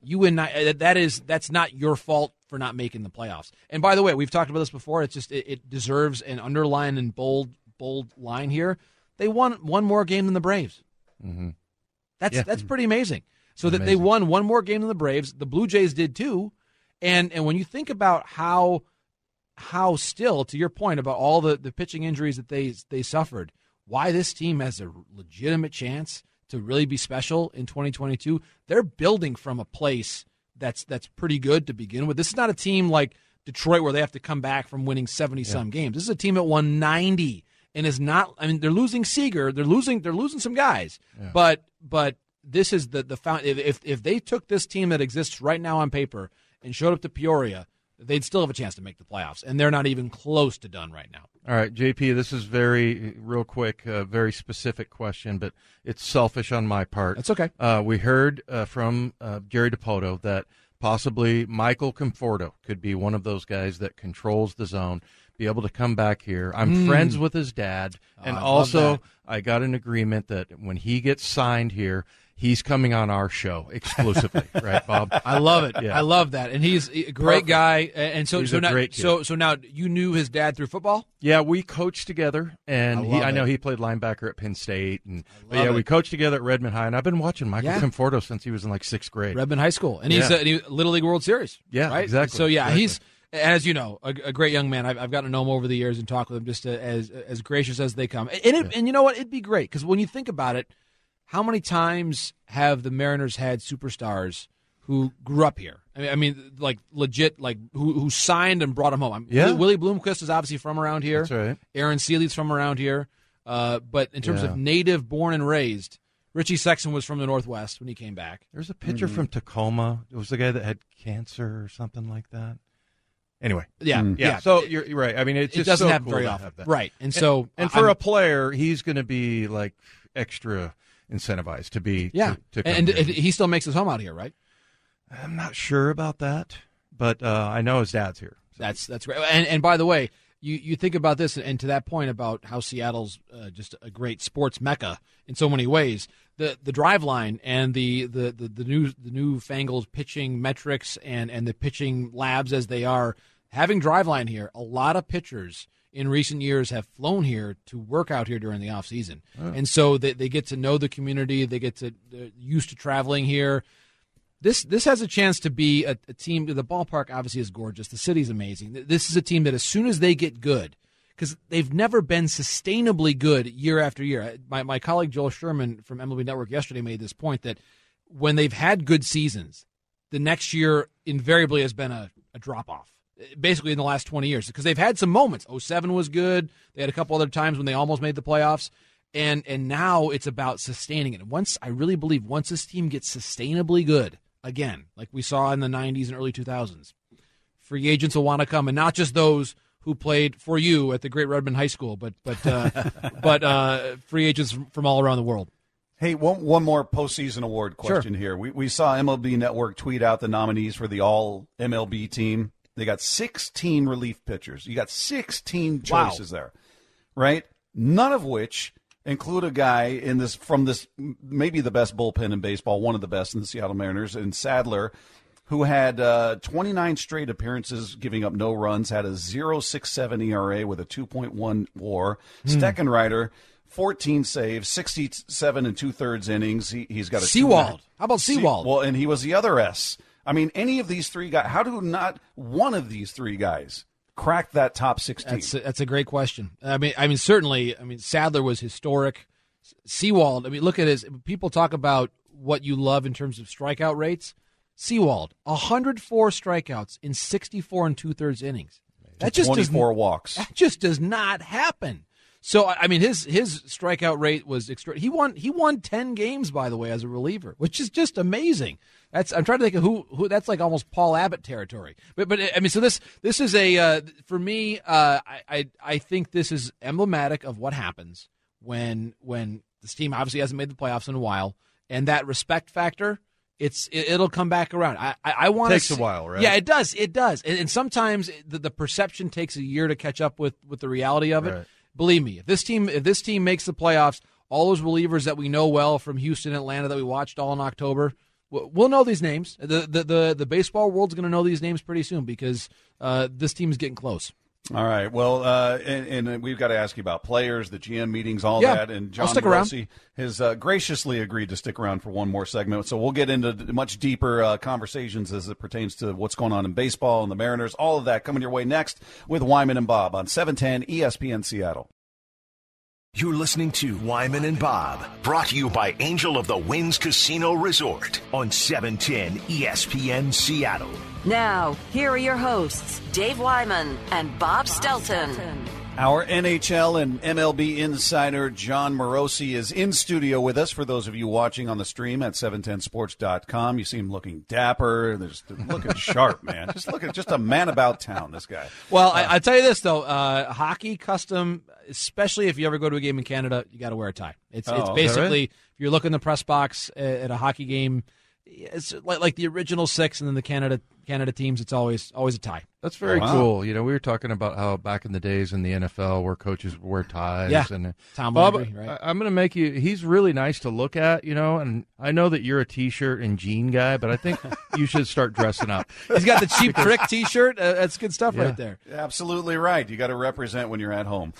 that's not your fault for not making the playoffs. And by the way, we've talked about this before. It's just it deserves an underline and bold line here. They won one more game than the Braves. Mm-hmm. That's pretty amazing. So that they won one more game than the Braves. The Blue Jays did too. And when you think about how still, to your point about all the pitching injuries that they suffered, why this team has a legitimate chance to really be special in 2022, they're building from a place that's pretty good to begin with. This is not a team like Detroit where they have to come back from winning 70-some games. This is a team that won 90 and is not. I mean, they're losing Seager, they're losing some guys, but this is the if they took this team that exists right now on paper and showed up to Peoria, they'd still have a chance to make the playoffs, and they're not even close to done right now. All right, JP, this is real quick, very specific question, but it's selfish on my part. That's okay. We heard from Jerry Dipoto that possibly Michael Conforto could be one of those guys that controls the zone, be able to come back here. I'm friends with his dad, and also I got an agreement that when he gets signed here, he's coming on our show exclusively, right, Bob? I love it. Yeah. I love that, and he's a great guy. And so He's a now, great kid. so now you knew his dad through football. Yeah, we coached together, and I know he played linebacker at Penn State, we coached together at Redmond High, and I've been watching Michael Conforto since he was in like 6th grade. Redmond High School, and he's Little League World Series. Yeah, right? exactly. So exactly. He's, as you know, a great young man. I've gotten to know him over the years and talk with him just as gracious as they come. And you know what? It'd be great because when you think about it, how many times have the Mariners had superstars who grew up here? I mean, like legit, like who signed and brought them home. Willie Bloomquist is obviously from around here. That's right. Aaron Seeley's from around here. But in terms of native, born and raised, Richie Sexson was from the Northwest when he came back. There's a pitcher from Tacoma. It was the guy that had cancer or something like that. Anyway, yeah. So you're right. I mean, it just doesn't so happen cool very to often, have that. right? And so, and for a player, he's going to be like extra incentivized to be. To come and here. he still makes his home out here, right? I'm not sure about that, but I know his dad's here. So. That's great. And by the way, you think about this, and to that point about how Seattle's just a great sports mecca in so many ways. The drive line and the newfangled pitching metrics and the pitching labs as they are, having drive line here, a lot of pitchers in recent years have flown here to work out here during the off season. And so they get to know the community, they get to used to traveling here. This has a chance to be a team. The ballpark obviously is gorgeous. The city's amazing. This is a team that as soon as they get good, because they've never been sustainably good year after year. My colleague Joel Sherman from MLB Network yesterday made this point that when they've had good seasons, the next year invariably has been a drop-off, basically in the last 20 years, because they've had some moments. 2007 was good. They had a couple other times when they almost made the playoffs. And now it's about sustaining it. I really believe once this team gets sustainably good, again, like we saw in the 90s and early 2000s, free agents will want to come, and not just those who played for you at the great Redmond High School, but free agents from all around the world. Hey, one more postseason award question here. We saw MLB Network tweet out the nominees for the All-MLB team. They got 16 relief pitchers. You got 16 choices there, right? None of which include a guy from this maybe the best bullpen in baseball, one of the best in the Seattle Mariners, and Sadler, who had 29 straight appearances, giving up no runs, had a 0.67 ERA with a 2.1 WAR. Steckenrider, 14 saves, 67 and 2/3 innings. He's got a Seawald. How about Seawald? Well, and he was the other S. I mean, any of these three guys, how do not one of these three guys crack that top 16? That's a great question. I mean, certainly. I mean, Sadler was historic. Seawald. I mean, look at his. People talk about what you love in terms of strikeout rates. Seawald, 104 strikeouts in 64 and 2/3 innings. That just 24 walks. That just does not happen. So I mean, his strikeout rate was extra. He won 10 games, by the way, as a reliever, which is just amazing. I'm trying to think of who that's like almost Paul Abbott territory. But I mean, so this is a for me. I think this is emblematic of what happens when this team obviously hasn't made the playoffs in a while, and that respect factor. It'll come back around. I want takes a while, right? Yeah, it does. It does, and sometimes the perception takes a year to catch up with the reality of it. Right. Believe me, if this team makes the playoffs, all those relievers that we know well from Houston, Atlanta that we watched all in October, we'll know these names. The baseball world's going to know these names pretty soon because this team's getting close. All right. Well, and we've got to ask you about players, the GM meetings, all that. And John Morosi has graciously agreed to stick around for one more segment. So we'll get into much deeper conversations as it pertains to what's going on in baseball and the Mariners. All of that coming your way next with Wyman and Bob on 710 ESPN Seattle. You're listening to Wyman and Bob, brought to you by Angel of the Winds Casino Resort on 710 ESPN Seattle. Now, here are your hosts, Dave Wyman and Bob Stelton. Our NHL and MLB insider, John Morosi, is in studio with us. For those of you watching on the stream at 710sports.com, you see him looking dapper. There's looking sharp, man. Just a man about town, this guy. Well, I tell you this, though. Hockey custom, especially if you ever go to a game in Canada, you got to wear a tie. It's basically, if you're looking in the press box at a hockey game, it's like the original six and then the Canada teams, it's always a tie. That's very cool. You know, we were talking about how back in the days in the NFL where coaches wear ties. Yeah, and Tom Bob, Landry, right? I'm going to make you – he's really nice to look at, you know, and I know that you're a T-shirt and jean guy, but I think you should start dressing up. He's got the Cheap Trick T-shirt. That's good stuff right there. Absolutely right. You got to represent when you're at home.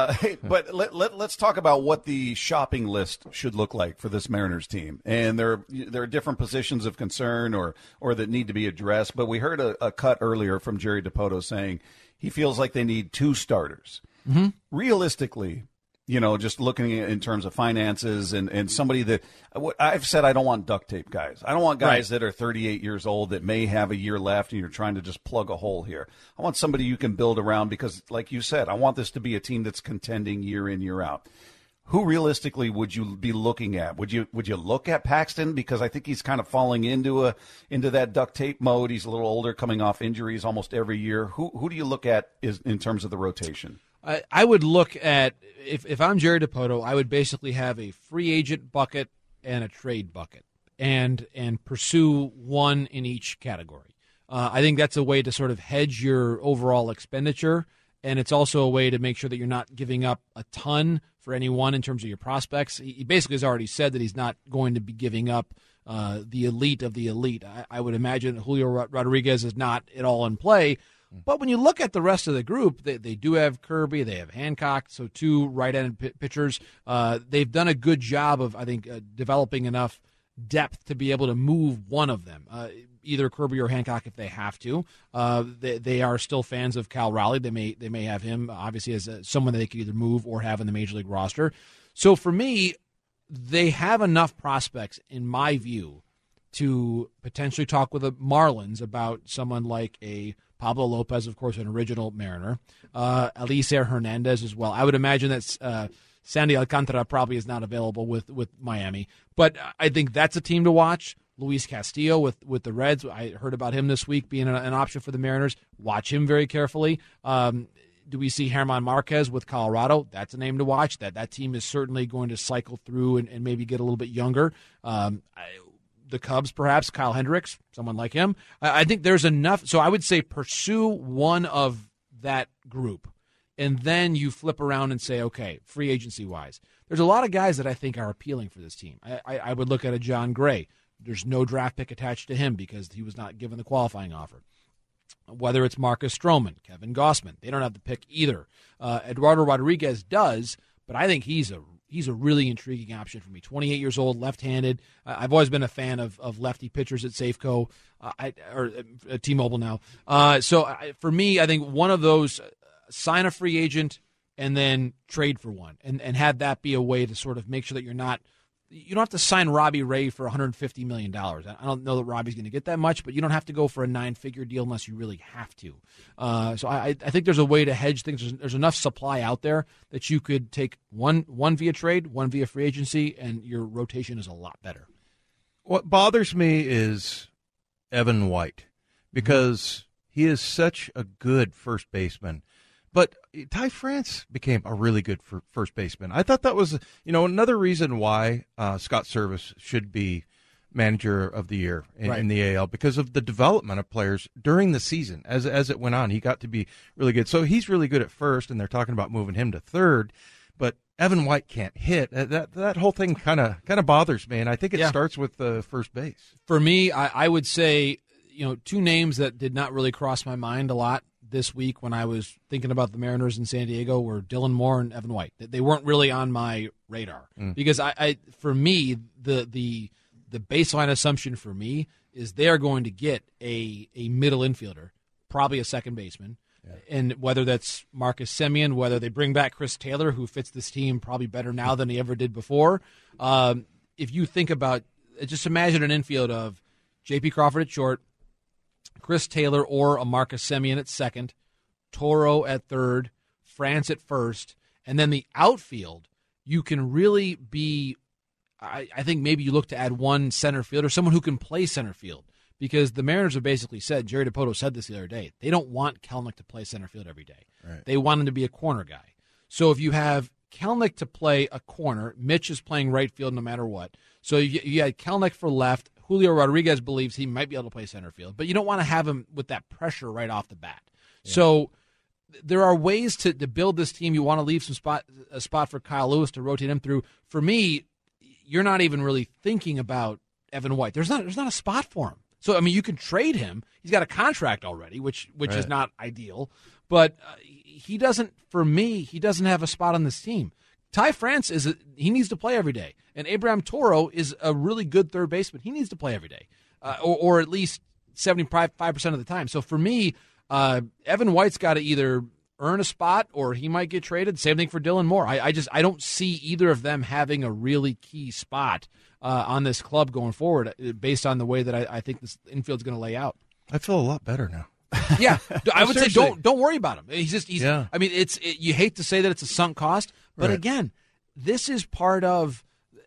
But let's talk about what the shopping list should look like for this Mariners team. And there are different positions of concern or that need to be addressed. But we heard a cut earlier from Jerry Dipoto saying he feels like they need two starters. Mm-hmm. Realistically, you know, just looking at in terms of finances and somebody that I've said I don't want duct tape guys. I don't want guys that are 38 years old that may have a year left and you're trying to just plug a hole here. I want somebody you can build around because, like you said, I want this to be a team that's contending year in, year out. Who realistically would you be looking at? Would you look at Paxton because I think he's kind of falling into that duct tape mode. He's a little older, coming off injuries almost every year. Who do you look at in terms of the rotation? I would look at if I'm Jerry Dipoto, I would basically have a free agent bucket and a trade bucket, and pursue one in each category. I think that's a way to sort of hedge your overall expenditure, and it's also a way to make sure that you're not giving up a ton for anyone in terms of your prospects. He basically has already said that he's not going to be giving up the elite of the elite. I would imagine Julio Rodriguez is not at all in play. But when you look at the rest of the group, they do have Kirby, they have Hancock, so two right-handed pitchers. They've done a good job of, I think, developing enough depth to be able to move one of them, either Kirby or Hancock if they have to. They are still fans of Cal Raleigh. They may have him, obviously, as someone that they could either move or have in the Major League roster. So for me, they have enough prospects, in my view, to potentially talk with the Marlins about someone like a Pablo Lopez, of course, an original Mariner. Elieser Hernandez as well. I would imagine that Sandy Alcantara probably is not available with Miami. But I think that's a team to watch. Luis Castillo with the Reds. I heard about him this week being an option for the Mariners. Watch him very carefully. Do we see German Marquez with Colorado? That's a name to watch. That team is certainly going to cycle through and maybe get a little bit younger. The Cubs, perhaps, Kyle Hendricks, someone like him. I think there's enough. So I would say pursue one of that group, and then you flip around and say, okay, free agency-wise. There's a lot of guys that I think are appealing for this team. I would look at a John Gray. There's no draft pick attached to him because he was not given the qualifying offer. Whether it's Marcus Stroman, Kevin Gossman, they don't have the pick either. Eduardo Rodriguez does, but I think he's a really intriguing option for me. 28 years old, left-handed. I've always been a fan of lefty pitchers at Safeco, or T-Mobile now. So for me, I think one of those, sign a free agent and then trade for one, and have that be a way to sort of make sure that you don't have to sign Robbie Ray for $150 million. I don't know that Robbie's going to get that much, but you don't have to go for a 9-figure deal unless you really have to. So I think there's a way to hedge things. There's enough supply out there that you could take one via trade, one via free agency, and your rotation is a lot better. What bothers me is Evan White, because he is such a good first baseman. But Ty France became a really good first baseman. I thought that was, another reason why Scott Service should be manager of the year in the AL, because of the development of players during the season. As it went on, he got to be really good. So he's really good at first, and they're talking about moving him to third. But Evan White can't hit. That whole thing kind of bothers me, and I think it starts with first base. For me, I would say, two names that did not really cross my mind a lot this week when I was thinking about the Mariners in San Diego were Dylan Moore and Evan White. They weren't really on my radar because for me, the baseline assumption for me is they are going to get a middle infielder, probably a second baseman, and whether that's Marcus Semien, whether they bring back Chris Taylor, who fits this team probably better now than he ever did before. If you think about, just imagine an infield of J.P. Crawford at short, Chris Taylor or a Marcus Semien at second, Toro at third, France at first, and then the outfield, you can really be, I think maybe you look to add one center fielder, someone who can play center field, because the Mariners have basically said, Jerry DiPoto said this the other day, they don't want Kelenic to play center field every day. Right. They want him to be a corner guy. So if you have Kelenic to play a corner, Mitch is playing right field no matter what. So you had Kelenic for left. Julio Rodriguez believes he might be able to play center field, but you don't want to have him with that pressure right off the bat. Yeah. So there are ways to build this team. You want to leave a spot for Kyle Lewis to rotate him through. For me, you're not even really thinking about Evan White. There's not a spot for him. So, I mean, you can trade him. He's got a contract already, which is not ideal. But he doesn't have a spot on this team. Ty France he needs to play every day. And Abraham Toro is a really good third baseman. He needs to play every day, or at least 75% of the time. So for me, Evan White's got to either earn a spot or he might get traded. Same thing for Dylan Moore. I don't see either of them having a really key spot on this club going forward based on the way that I think this infield's going to lay out. I feel a lot better now. Yeah, I would say don't worry about him. He's I mean, you hate to say that it's a sunk cost, but again, this is part of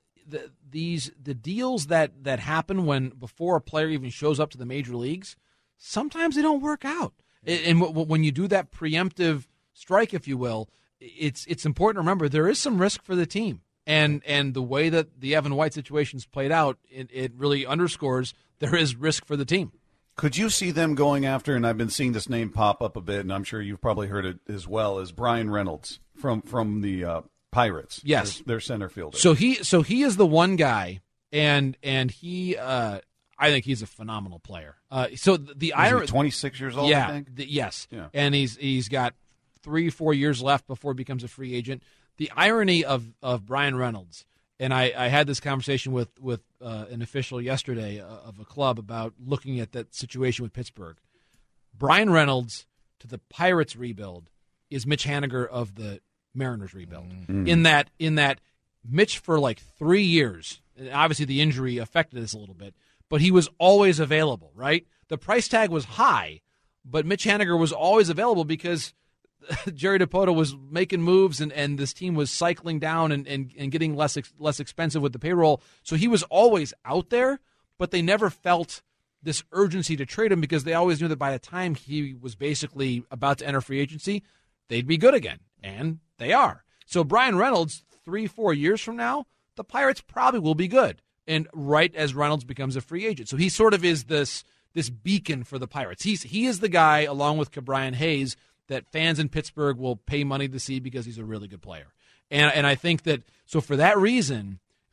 the deals that happen before a player even shows up to the major leagues. Sometimes they don't work out, and when you do that preemptive strike, if you will, it's important to remember there is some risk for the team, and the way that the Evan White situation's played out, it really underscores there is risk for the team. Could you see them going after, and I've been seeing this name pop up a bit, and I'm sure you've probably heard it as well, as Brian Reynolds from the Pirates. Yes, their center fielder. So he is the one guy, and he I think he's a phenomenal player. So the Irish, 26 years old. Yeah, I think. Yes, yeah. And he's got 3-4 years left before he becomes a free agent. The irony of Brian Reynolds. And I had this conversation with an official yesterday of a club about looking at that situation with Pittsburgh. Brian Reynolds to the Pirates rebuild is Mitch Haniger of the Mariners rebuild. Mm. In that Mitch for like 3 years, and obviously the injury affected this a little bit, but he was always available, right? The price tag was high, but Mitch Haniger was always available because Jerry DiPoto was making moves and this team was cycling down and getting less expensive with the payroll. So he was always out there, but they never felt this urgency to trade him because they always knew that by the time he was basically about to enter free agency, they'd be good again. And they are. So Brian Reynolds, 3-4 years from now, the Pirates probably will be good. And right as Reynolds becomes a free agent. So he sort of is this beacon for the Pirates. He is the guy, along with Ke'Bryan Hayes, that fans in Pittsburgh will pay money to see because he's a really good player. And I think that, so for that reason,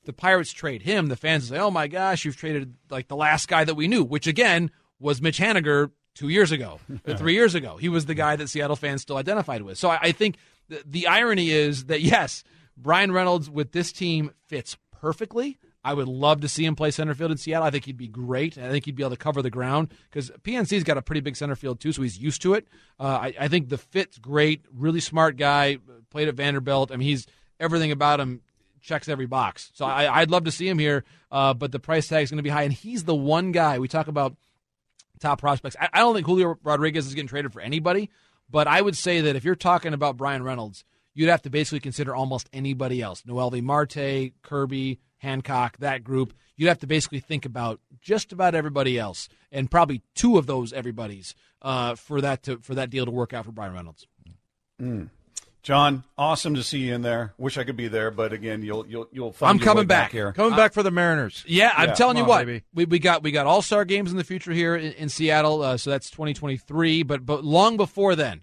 the Pirates trade him, the fans say, oh my gosh, you've traded like the last guy that we knew, which again was Mitch Haniger 2 years ago, 3 years ago. He was the guy that Seattle fans still identified with. So I think the irony is that, yes, Brian Reynolds with this team fits perfectly. I would love to see him play center field in Seattle. I think he'd be great. I think he'd be able to cover the ground because PNC's got a pretty big center field too, so he's used to it. I think the fit's great. Really smart guy. Played at Vanderbilt. I mean, he's everything about him checks every box. So I'd love to see him here, but the price tag is going to be high. And he's the one guy we talk about top prospects. I don't think Julio Rodriguez is getting traded for anybody, but I would say that if you're talking about Brian Reynolds, you'd have to basically consider almost anybody else. Noelvi Marte, Kirby, Hancock, that group. You'd have to basically think about just about everybody else, and probably two of those everybody's for that deal to work out for Brian Reynolds. John, awesome to see you in there. Wish I could be there, but again, you'll find I'm your coming way back here. Coming back for the Mariners. Yeah, I'm telling you what, baby. we got All-Star games in the future here in Seattle, so that's 2023. But long before then,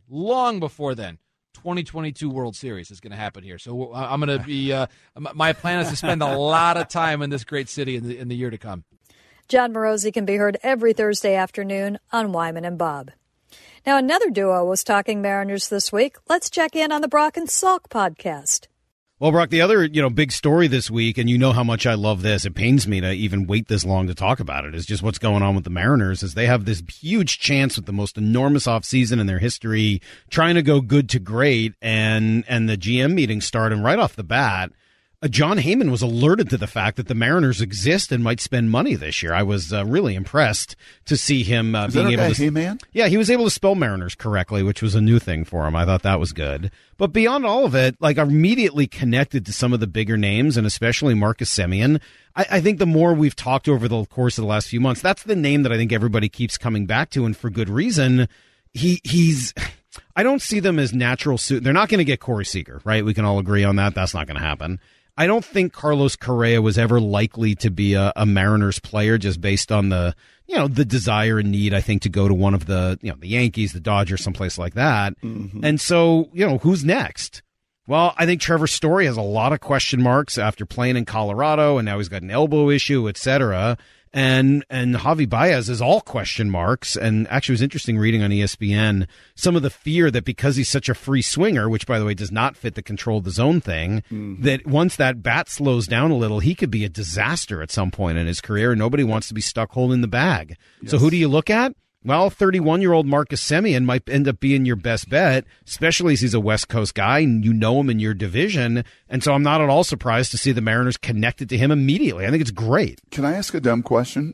2022 World Series is going to happen here. So I'm going to be. My plan is to spend a lot of time in this great city in the year to come. John Morosi can be heard every Thursday afternoon on Wyman and Bob. Now, another duo was talking Mariners this week. Let's check in on the Brock and Salk podcast. Well, Brock, the other big story this week, and you know how much I love this. It pains me to even wait this long to talk about it. Is just what's going on with the Mariners. Is they have this huge chance with the most enormous offseason in their history, trying to go good to great, and the GM meeting started right off the bat. John Heyman was alerted to the fact that the Mariners exist and might spend money this year. I was really impressed to see him being able to. Heyman? Yeah, he was able to spell Mariners correctly, which was a new thing for him. I thought that was good. But beyond all of it, like, I'm immediately connected to some of the bigger names, and especially Marcus Semien. I think the more we've talked over the course of the last few months, that's the name that I think everybody keeps coming back to, and for good reason. He's. I don't see them as natural suit. They're not going to get Corey Seager, right? We can all agree on that. That's not going to happen. I don't think Carlos Correa was ever likely to be a Mariners player just based on the desire and need, I think, to go to one of the Yankees, the Dodgers, someplace like that. Mm-hmm. And so, who's next? Well, I think Trevor Story has a lot of question marks after playing in Colorado, and now he's got an elbow issue, et cetera. And Javi Baez is all question marks. And actually, it was interesting reading on ESPN some of the fear that because he's such a free swinger, which, by the way, does not fit the control the zone thing, that once that bat slows down a little, he could be a disaster at some point in his career. And nobody wants to be stuck holding the bag. Yes. So who do you look at? Well, 31-year-old Marcus Semien might end up being your best bet, especially as he's a West Coast guy and you know him in your division. And so I'm not at all surprised to see the Mariners connected to him immediately. I think it's great. Can I ask a dumb question?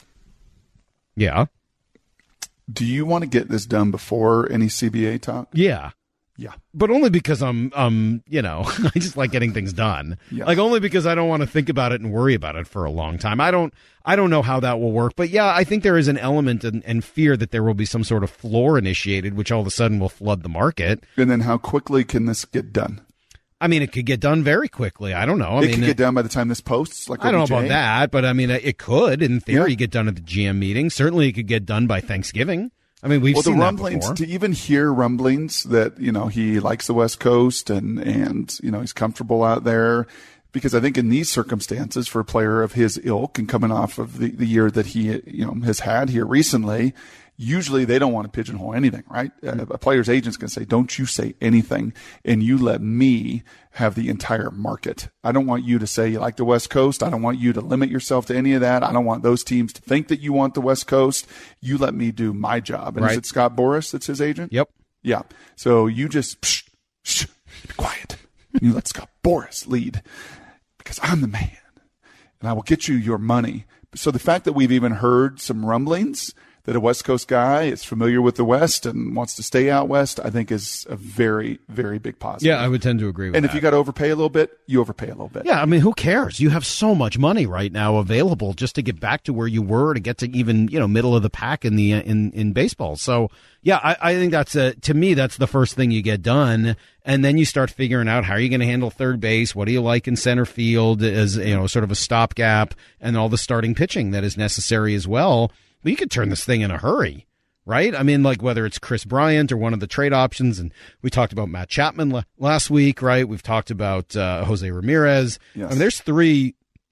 Yeah. Do you want to get this done before any CBA talk? Yeah. Yeah. But only because I'm I just like getting things done. Yes. Like only because I don't want to think about it and worry about it for a long time. I don't know how that will work. But yeah, I think there is an element and fear that there will be some sort of floor initiated, which all of a sudden will flood the market. And then how quickly can this get done? I mean, it could get done very quickly. I don't know. It could get done by the time this posts? Like I don't know about that, but I mean, it could, in theory, get done at the GM meeting. Certainly it could get done by Thanksgiving. I mean, we've seen the rumblings, that before. To even hear rumblings that, he likes the West Coast and he's comfortable out there. Because I think in these circumstances, for a player of his ilk and coming off of the year that he, has had here recently, usually they don't want to pigeonhole anything, right? A player's agent's going to say, don't you say anything, and you let me have the entire market. I don't want you to say you like the West Coast. I don't want you to limit yourself to any of that. I don't want those teams to think that you want the West Coast. You let me do my job. And Is it Scott Boras that's his agent? Yep. Yeah. So you just be quiet. You let Scott Boras lead because I'm the man, and I will get you your money. So the fact that we've even heard some rumblings that a West Coast guy is familiar with the West and wants to stay out West, I think is a very, very big positive. Yeah, I would tend to agree with that. And if you got to overpay a little bit, you overpay a little bit. Yeah, I mean, who cares? You have so much money right now available just to get back to where you were, to get to even, middle of the pack in the in baseball. So, yeah, I think to me, that's the first thing you get done. And then you start figuring out how are you going to handle third base? What do you like in center field as, sort of a stopgap, and all the starting pitching that is necessary as well. But you could turn this thing in a hurry, right? I mean, like whether it's Chris Bryant or one of the trade options, and we talked about Matt Chapman last week, right? We've talked about Jose Ramirez. Yes. I mean, there's three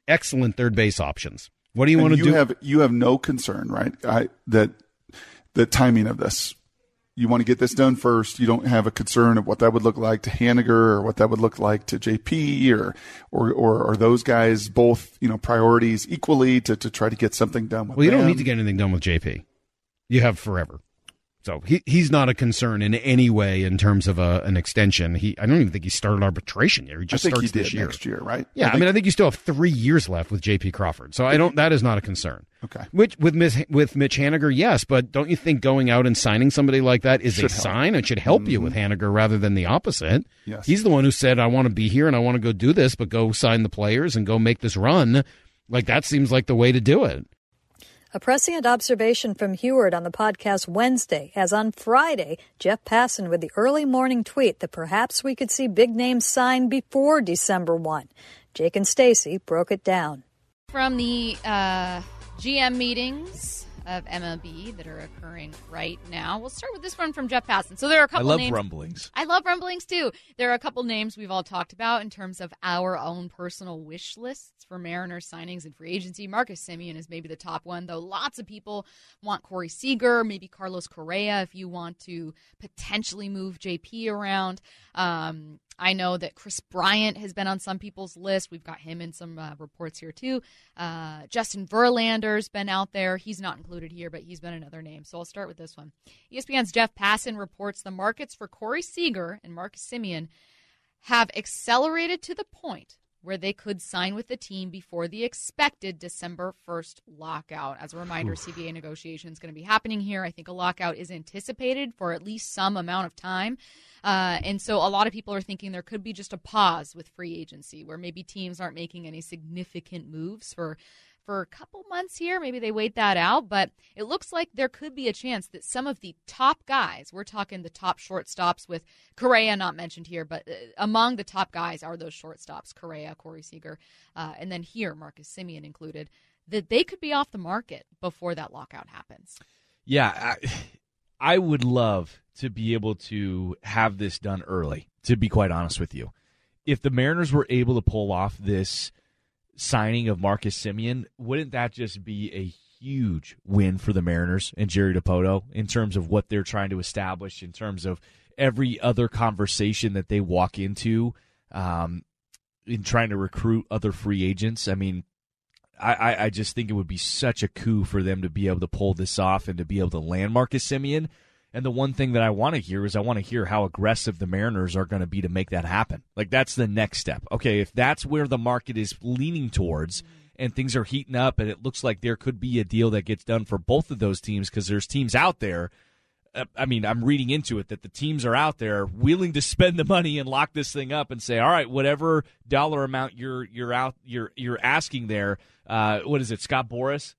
excellent third base options. What do you want to do? You have no concern, right? That the timing of this. You want to get this done first. You don't have a concern of what that would look like to Haniger or what that would look like to JP or those guys both, priorities equally to try to get something done with Well, you them. don't need to get anything done with JP. You have forever. So he's not a concern in any way in terms of an extension. I don't even think he started arbitration yet. He just starts this year. Next year, right? Yeah, I think you still have 3 years left with JP Crawford. So that is not a concern. Okay. With Mitch Haniger, yes, but don't you think going out and signing somebody like that is a sign? It should help you with Haniger rather than the opposite. Yes. He's the one who said, I want to be here and I want to go do this, but go sign the players and go make this run. Like, that seems like the way to do it. A prescient observation from Heward on the podcast Wednesday, as on Friday, Jeff Passan with the early morning tweet that perhaps we could see big names signed before December 1. Jake and Stacy broke it down. From the GM meetings of MLB that are occurring right now, we'll start with this one from Jeff Passan. So there are a couple names. I love rumblings. I love rumblings, too. There are a couple names we've all talked about in terms of our own personal wish lists for Mariners signings and free agency. Marcus Semien is maybe the top one, though lots of people want Corey Seager, maybe Carlos Correa if you want to potentially move JP around. I know that Chris Bryant has been on some people's list. We've got him in some reports here, too. Justin Verlander's been out there. He's not included here, but he's been another name. So I'll start with this one. ESPN's Jeff Passan reports the markets for Corey Seager and Marcus Semien have accelerated to the point where they could sign with the team before the expected December 1st lockout. As a reminder, CBA negotiation is going to be happening here. I think a lockout is anticipated for at least some amount of time. And so a lot of people are thinking there could be just a pause with free agency where maybe teams aren't making any significant moves for a couple months here. Maybe they wait that out, but it looks like there could be a chance that some of the top guys, we're talking the top shortstops with Correa not mentioned here, but among the top guys are those shortstops, Correa, Corey Seager, and then here, Marcus Semien included, that they could be off the market before that lockout happens. Yeah, I would love to be able to have this done early, to be quite honest with you. If the Mariners were able to pull off this signing of Marcus Semien, wouldn't that just be a huge win for the Mariners and Jerry Dipoto in terms of what they're trying to establish, in terms of every other conversation that they walk into in trying to recruit other free agents? I mean, I just think it would be such a coup for them to be able to pull this off and to be able to land Marcus Semien. And the one thing that I want to hear is I want to hear how aggressive the Mariners are going to be to make that happen. Like, that's the next step. Okay, if that's where the market is leaning towards and things are heating up and it looks like there could be a deal that gets done for both of those teams, because there's teams out there, I'm reading into it that the teams are out there willing to spend the money and lock this thing up and say, all right, whatever dollar amount you're asking there, what is it, Scott Boras?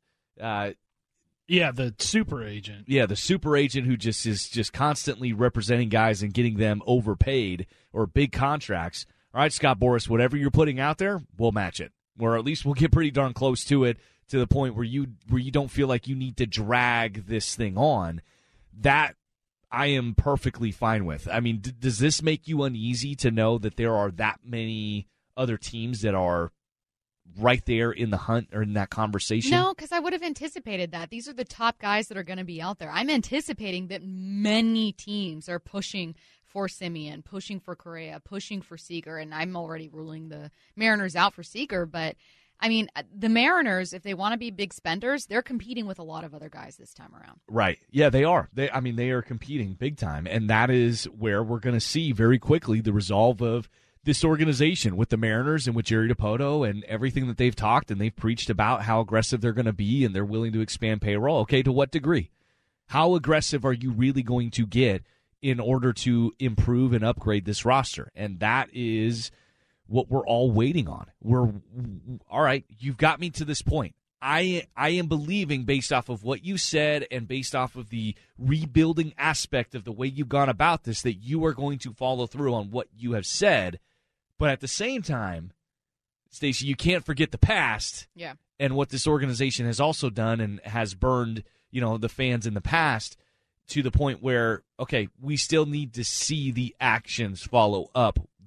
Yeah, the super agent. Yeah, the super agent who just is just constantly representing guys and getting them overpaid or big contracts. All right, Scott Boras, whatever you're putting out there, we'll match it. Or at least we'll get pretty darn close to it, to the point where you don't feel like you need to drag this thing on. That I am perfectly fine with. I mean, does this make you uneasy to know that there are that many other teams that are right there in the hunt or in that conversation? No, because I would have anticipated that. These are the top guys that are going to be out there. I'm anticipating that many teams are pushing for Semien, pushing for Correa, pushing for Seager, and I'm already ruling the Mariners out for Seager. But, I mean, the Mariners, if they want to be big spenders, they're competing with a lot of other guys this time around. Right. Yeah, they are. They are competing big time, and that is where we're going to see very quickly the resolve of this organization with the Mariners and with Jerry Dipoto and everything that they've talked and they've preached about how aggressive they're going to be and they're willing to expand payroll. Okay, to what degree? How aggressive are you really going to get in order to improve and upgrade this roster? And that is what we're all waiting on. All right, you've got me to this point. I am believing, based off of what you said and based off of the rebuilding aspect of the way you've gone about this, that you are going to follow through on what you have said. But at the same time, Stacey, you can't forget the past and what this organization has also done and has burned, the fans in the past, to the point where, okay, we still need to see the actions follow up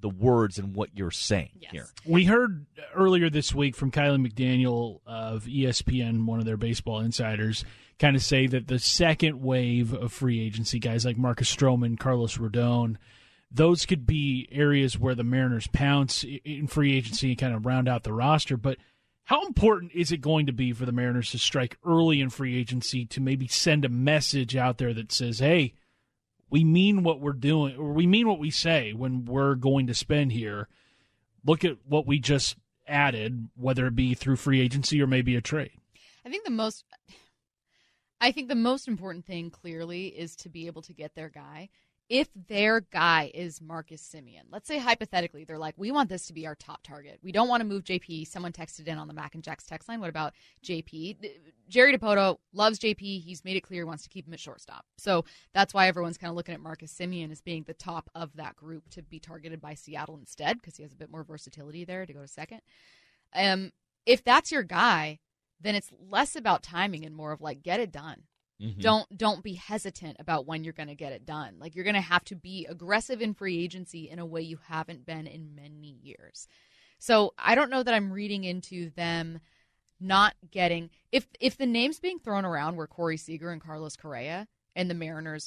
the words and what you're saying here. We heard earlier this week from Kylie McDaniel of ESPN, one of their baseball insiders, kind of say that the second wave of free agency, guys like Marcus Stroman, Carlos Rodon, those could be areas where the Mariners pounce in free agency and kind of round out the roster. But how important is it going to be for the Mariners to strike early in free agency to maybe send a message out there that says, hey, we mean what we're doing, or we mean what we say when we're going to spend here. Look at what we just added, whether it be through free agency or maybe a trade. I think the most important thing clearly is to be able to get their guy. If their guy is Marcus Semien, let's say hypothetically, they're like, we want this to be our top target. We don't want to move JP. Someone texted in on the Mac and Jack's text line. What about JP? Jerry Dipoto loves JP. He's made it clear he wants to keep him at shortstop. So that's why everyone's kind of looking at Marcus Semien as being the top of that group to be targeted by Seattle instead, because he has a bit more versatility there to go to second. If that's your guy, then it's less about timing and more of like, get it done. Mm-hmm. Don't be hesitant about when you're going to get it done. Like, you're going to have to be aggressive in free agency in a way you haven't been in many years. So I don't know that I'm reading into them not getting if the names being thrown around were Corey Seager and Carlos Correa, and the Mariners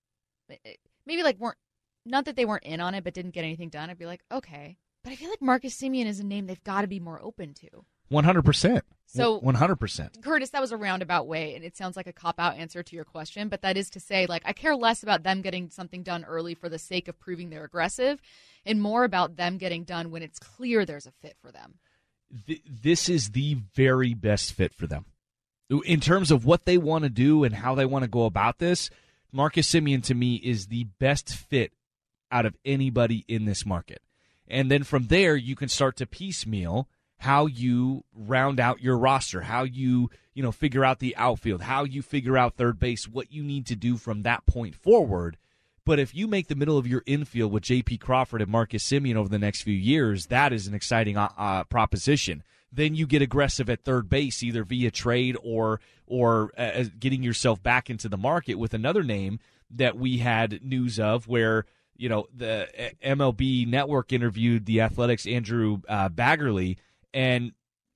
maybe like weren't, not that they weren't in on it but didn't get anything done, I'd be like, okay. But I feel like Marcus Semien is a name they've got to be more open to. 100%. So 100%. Curtis, that was a roundabout way, and it sounds like a cop-out answer to your question, but that is to say, like, I care less about them getting something done early for the sake of proving they're aggressive, and more about them getting done when it's clear there's a fit for them. This is the very best fit for them. In terms of what they want to do and how they want to go about this, Marcus Semien, to me, is the best fit out of anybody in this market. And then from there, you can start to piecemeal how you round out your roster, how you figure out the outfield, how you figure out third base, what you need to do from that point forward. But if you make the middle of your infield with J.P. Crawford and Marcus Semien over the next few years, that is an exciting proposition. Then you get aggressive at third base, either via trade or getting yourself back into the market with another name that we had news of where, the MLB Network interviewed the Athletics' Andrew Baggarly, and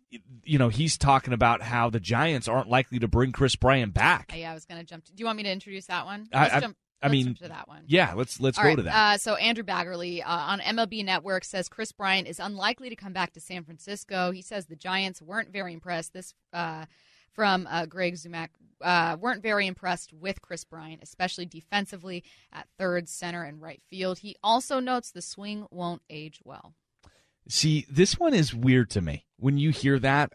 he's talking about how the Giants aren't likely to bring Chris Bryant back. Yeah, I was going to jump. Do you want me to introduce that one? Let's jump to that one. Yeah, let's go to that. So Andrew Baggarly on MLB Network says Chris Bryant is unlikely to come back to San Francisco. He says the Giants weren't very impressed. This from Greg Zumak. Weren't very impressed with Chris Bryant, especially defensively at third, center, and right field. He also notes the swing won't age well. See, this one is weird to me. When you hear that,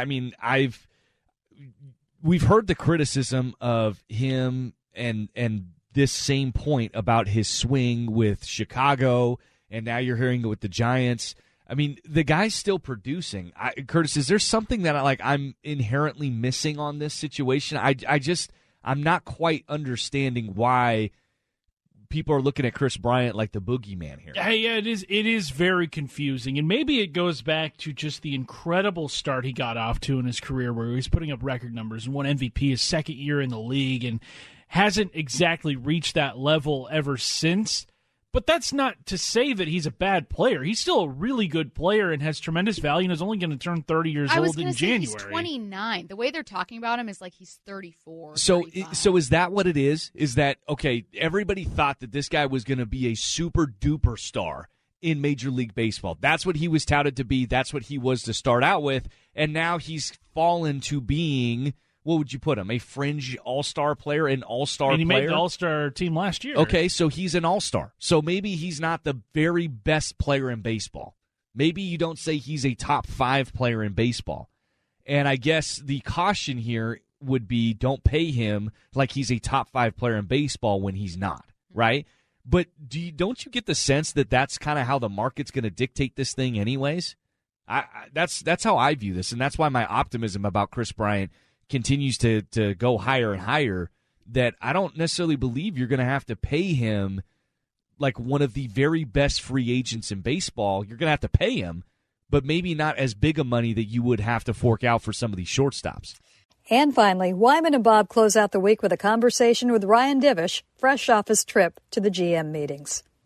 we've heard the criticism of him and this same point about his swing with Chicago, and now you're hearing it with the Giants. I mean, the guy's still producing. Curtis, is there something that I'm inherently missing on this situation? I'm not quite understanding why people are looking at Chris Bryant like the boogeyman here. Yeah, it is very confusing, and maybe it goes back to just the incredible start he got off to in his career, where he was putting up record numbers and won MVP his second year in the league, and hasn't exactly reached that level ever since. But that's not to say that he's a bad player. He's still a really good player and has tremendous value and is only going to turn 30 years old in January. He's 29. The way they're talking about him is like he's 34. So is that what it is? Is that, okay, everybody thought that this guy was going to be a super-duper star in Major League Baseball. That's what he was touted to be. That's what he was to start out with. And now he's fallen to being... What would you put him? A fringe all-star player, an all-star player? And he made the all-star team last year. Okay, so he's an all-star. So maybe he's not the very best player in baseball. Maybe you don't say he's a top 5 player in baseball. And I guess the caution here would be don't pay him like he's a top 5 player in baseball when he's not, right? But don't you get the sense that that's kind of how the market's going to dictate this thing anyways? That's how I view this, and that's why my optimism about Chris Bryant continues to go higher and higher, that I don't necessarily believe you're going to have to pay him like one of the very best free agents in baseball. You're going to have to pay him, but maybe not as big a money that you would have to fork out for some of these shortstops. And finally, Wyman and Bob close out the week with a conversation with Ryan Divish, fresh off his trip to the GM meetings.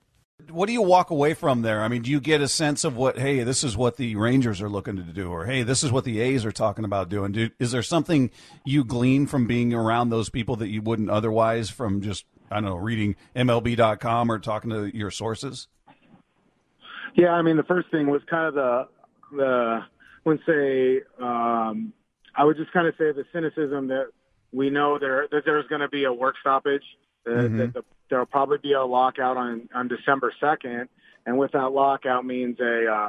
what do you walk away from there? I mean, do you get a sense of what, hey, this is what the Rangers are looking to do, or hey, this is what the A's are talking about doing? Is there something you glean from being around those people that you wouldn't otherwise from just, I don't know, reading MLB.com or talking to your sources? Yeah, I mean, the first thing was kind of I would just kind of say the cynicism that we know that there's going to be a work stoppage, that there'll probably be a lockout on December 2nd, and with that lockout means a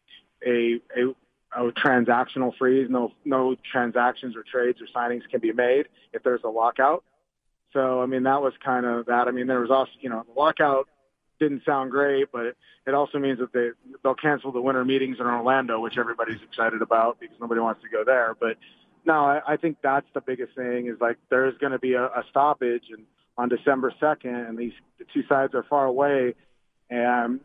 transactional freeze. No transactions or trades or signings can be made if there's a lockout. So, I mean, that was kind of that. I mean, there was also, the lockout didn't sound great, but it also means that they'll cancel the winter meetings in Orlando, which everybody's excited about because nobody wants to go there. But no, I think that's the biggest thing is like there's going to be a stoppage on December 2nd, and the two sides are far away, and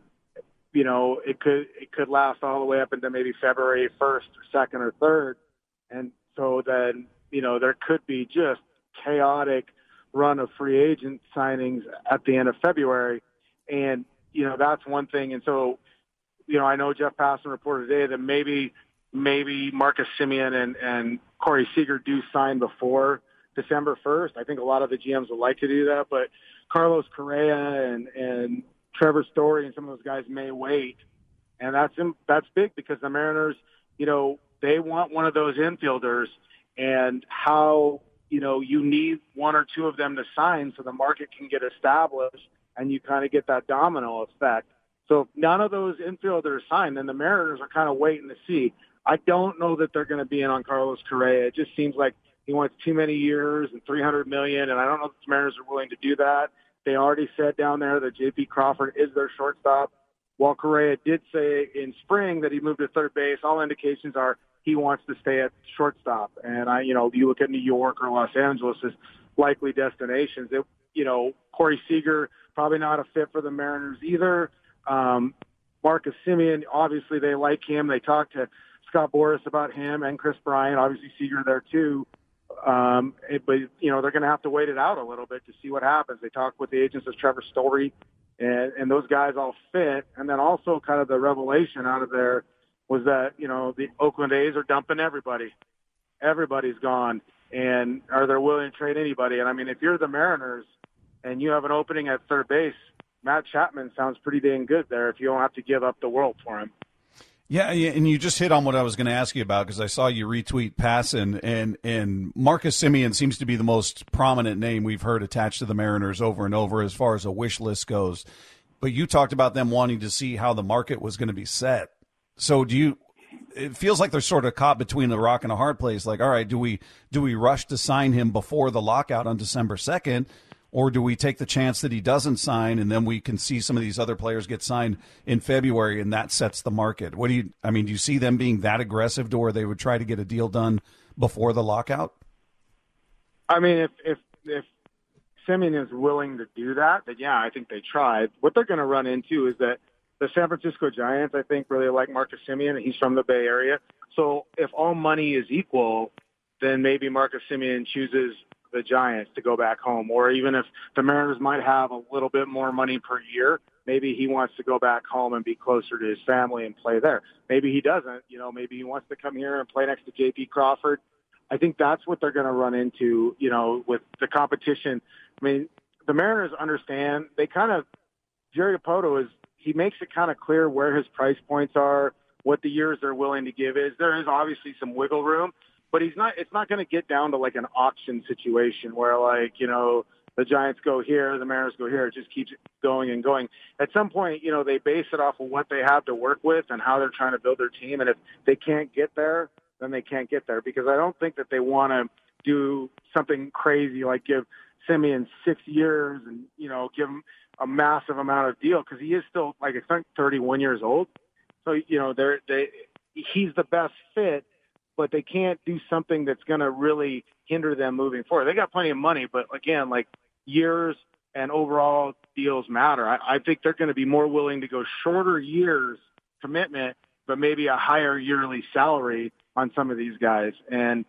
it could last all the way up into maybe February 1st or 2nd or 3rd, and so then there could be just chaotic run of free agent signings at the end of February. And, that's one thing. And so, I know Jeff Passan reported today that maybe Marcus Semien and Corey Seager do sign before December 1st. I think a lot of the GMs would like to do that, but Carlos Correa and Trevor Story and some of those guys may wait. And that's big because the Mariners, they want one of those infielders, and how, you need one or two of them to sign so the market can get established and you kind of get that domino effect. So if none of those infielders sign, then the Mariners are kind of waiting to see. I don't know that they're going to be in on Carlos Correa. It just seems like he wants too many years and $300 million, and I don't know if the Mariners are willing to do that. They already said down there that J.P. Crawford is their shortstop. While Correa did say in spring that he moved to third base, all indications are he wants to stay at shortstop. And you look at New York or Los Angeles as likely destinations. Corey Seager, probably not a fit for the Mariners either. Marcus Semien, obviously they like him. They talked to Scott Boras about him and Chris Bryant, obviously Seager there too. But they're going to have to wait it out a little bit to see what happens. They talked with the agents of Trevor Story, and those guys all fit. And then also kind of the revelation out of there was that, the Oakland A's are dumping everybody. Everybody's gone. And are they willing to trade anybody? And I mean, if you're the Mariners and you have an opening at third base, Matt Chapman sounds pretty dang good there if you don't have to give up the world for him. Yeah, and you just hit on what I was going to ask you about because I saw you retweet Passan, and Marcus Semien seems to be the most prominent name we've heard attached to the Mariners over and over as far as a wish list goes. But you talked about them wanting to see how the market was going to be set. So it feels like they're sort of caught between a rock and a hard place. Like, all right, do we rush to sign him before the lockout on December 2nd? Or do we take the chance that he doesn't sign and then we can see some of these other players get signed in February and that sets the market? Do you see them being that aggressive to where they would try to get a deal done before the lockout? I mean, if Semien is willing to do that, then yeah, I think they tried. What they're going to run into is that the San Francisco Giants, I think, really like Marcus Semien. He's from the Bay Area. So if all money is equal, then maybe Marcus Semien chooses the Giants to go back home. Or even if the Mariners might have a little bit more money per year, maybe he wants to go back home and be closer to his family and play there. Maybe he doesn't. Maybe he wants to come here and play next to J.P. Crawford. I think that's what they're going to run into, with the competition. I mean, the Mariners understand. Jerry Dipoto he makes it kind of clear where his price points are, what the years they're willing to give is. There is obviously some wiggle room, but it's not going to get down to like an auction situation where the Giants go here, the Mariners go here. It just keeps going and going. At some point, they base it off of what they have to work with and how they're trying to build their team. And if they can't get there, then they can't get there, because I don't think that they want to do something crazy like give Semien 6 years and, give him a massive amount of deal, because he is still, I think, 31 years old. So, he's the best fit, but they can't do something that's going to really hinder them moving forward. They got plenty of money, but again, years and overall deals matter. I think they're going to be more willing to go shorter years commitment, but maybe a higher yearly salary on some of these guys. And,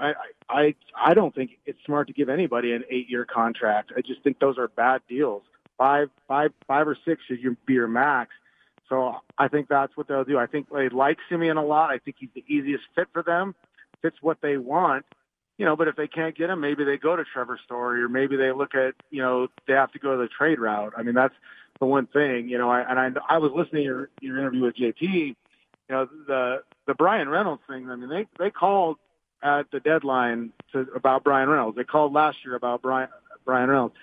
I don't think it's smart to give anybody an 8-year contract. I just think those are bad deals. 5 or 6 should be your max. So I think that's what they'll do. I think they like Simeon a lot. I think he's the easiest fit for them, fits what they want. But if they can't get him, maybe they go to Trevor Story, or maybe they look at, they have to go to the trade route. I mean, that's the one thing, I was listening to your interview with JT, the Brian Reynolds thing. I mean, they called at the deadline about Brian Reynolds. They called last year about Brian Reynolds.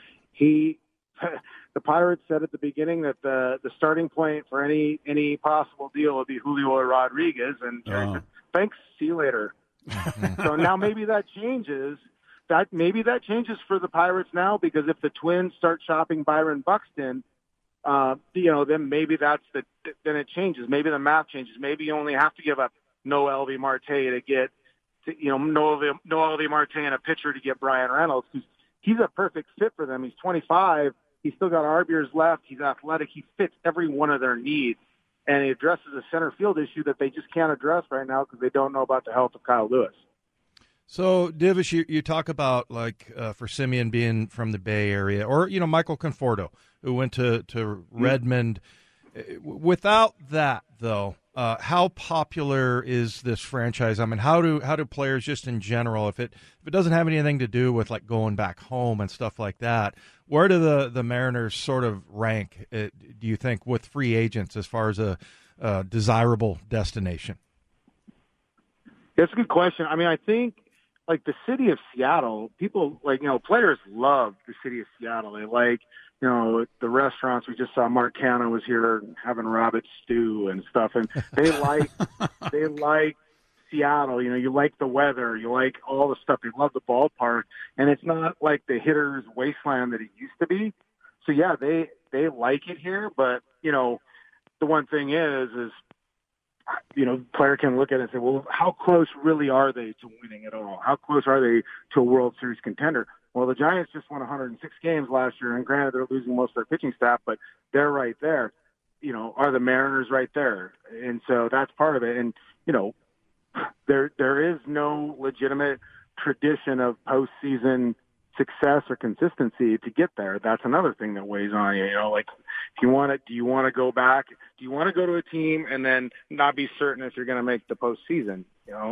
The Pirates said at the beginning that the starting point for any possible deal would be Julio Rodriguez, and Jerry said, thanks, see you later. So now maybe that changes. Maybe that changes for the Pirates now, because if the Twins start shopping Byron Buxton, then maybe then it changes. Maybe the math changes. Maybe you only have to give up Noel V. Marte to get, Noel V. Marte and a pitcher to get Brian Reynolds, because he's a perfect fit for them. He's 25. He's still got arb years left. He's athletic. He fits every one of their needs. And he addresses a center field issue that they just can't address right now because they don't know about the health of Kyle Lewis. So, Divish, you talk about, for Simeon being from the Bay Area, or, Michael Conforto, who went to Redmond. Without that, though, how popular is this franchise? I mean, how do players just in general, if it doesn't have anything to do with going back home and stuff like that, where do the Mariners sort of rank, do you think, with free agents as far as a desirable destination? That's a good question. I mean, I think the city of Seattle, people players love the city of Seattle. They like, the restaurants. We just saw Mark Canha was here having rabbit stew and stuff, and they like Seattle. You like the weather, you like all the stuff. They love the ballpark, and it's not like the hitter's wasteland that it used to be. So yeah, they like it here, but the one thing is player can look at it and say, well, how close really are they to winning it all? How close are they to a World Series contender? Well, the Giants just won 106 games last year, and granted they're losing most of their pitching staff, but they're right there. Are the Mariners right there? And so that's part of it. And, there is no legitimate tradition of postseason success or consistency to get there. That's another thing that weighs on you. Do you want to go back? Do you want to go to a team and then not be certain if you're going to make the postseason?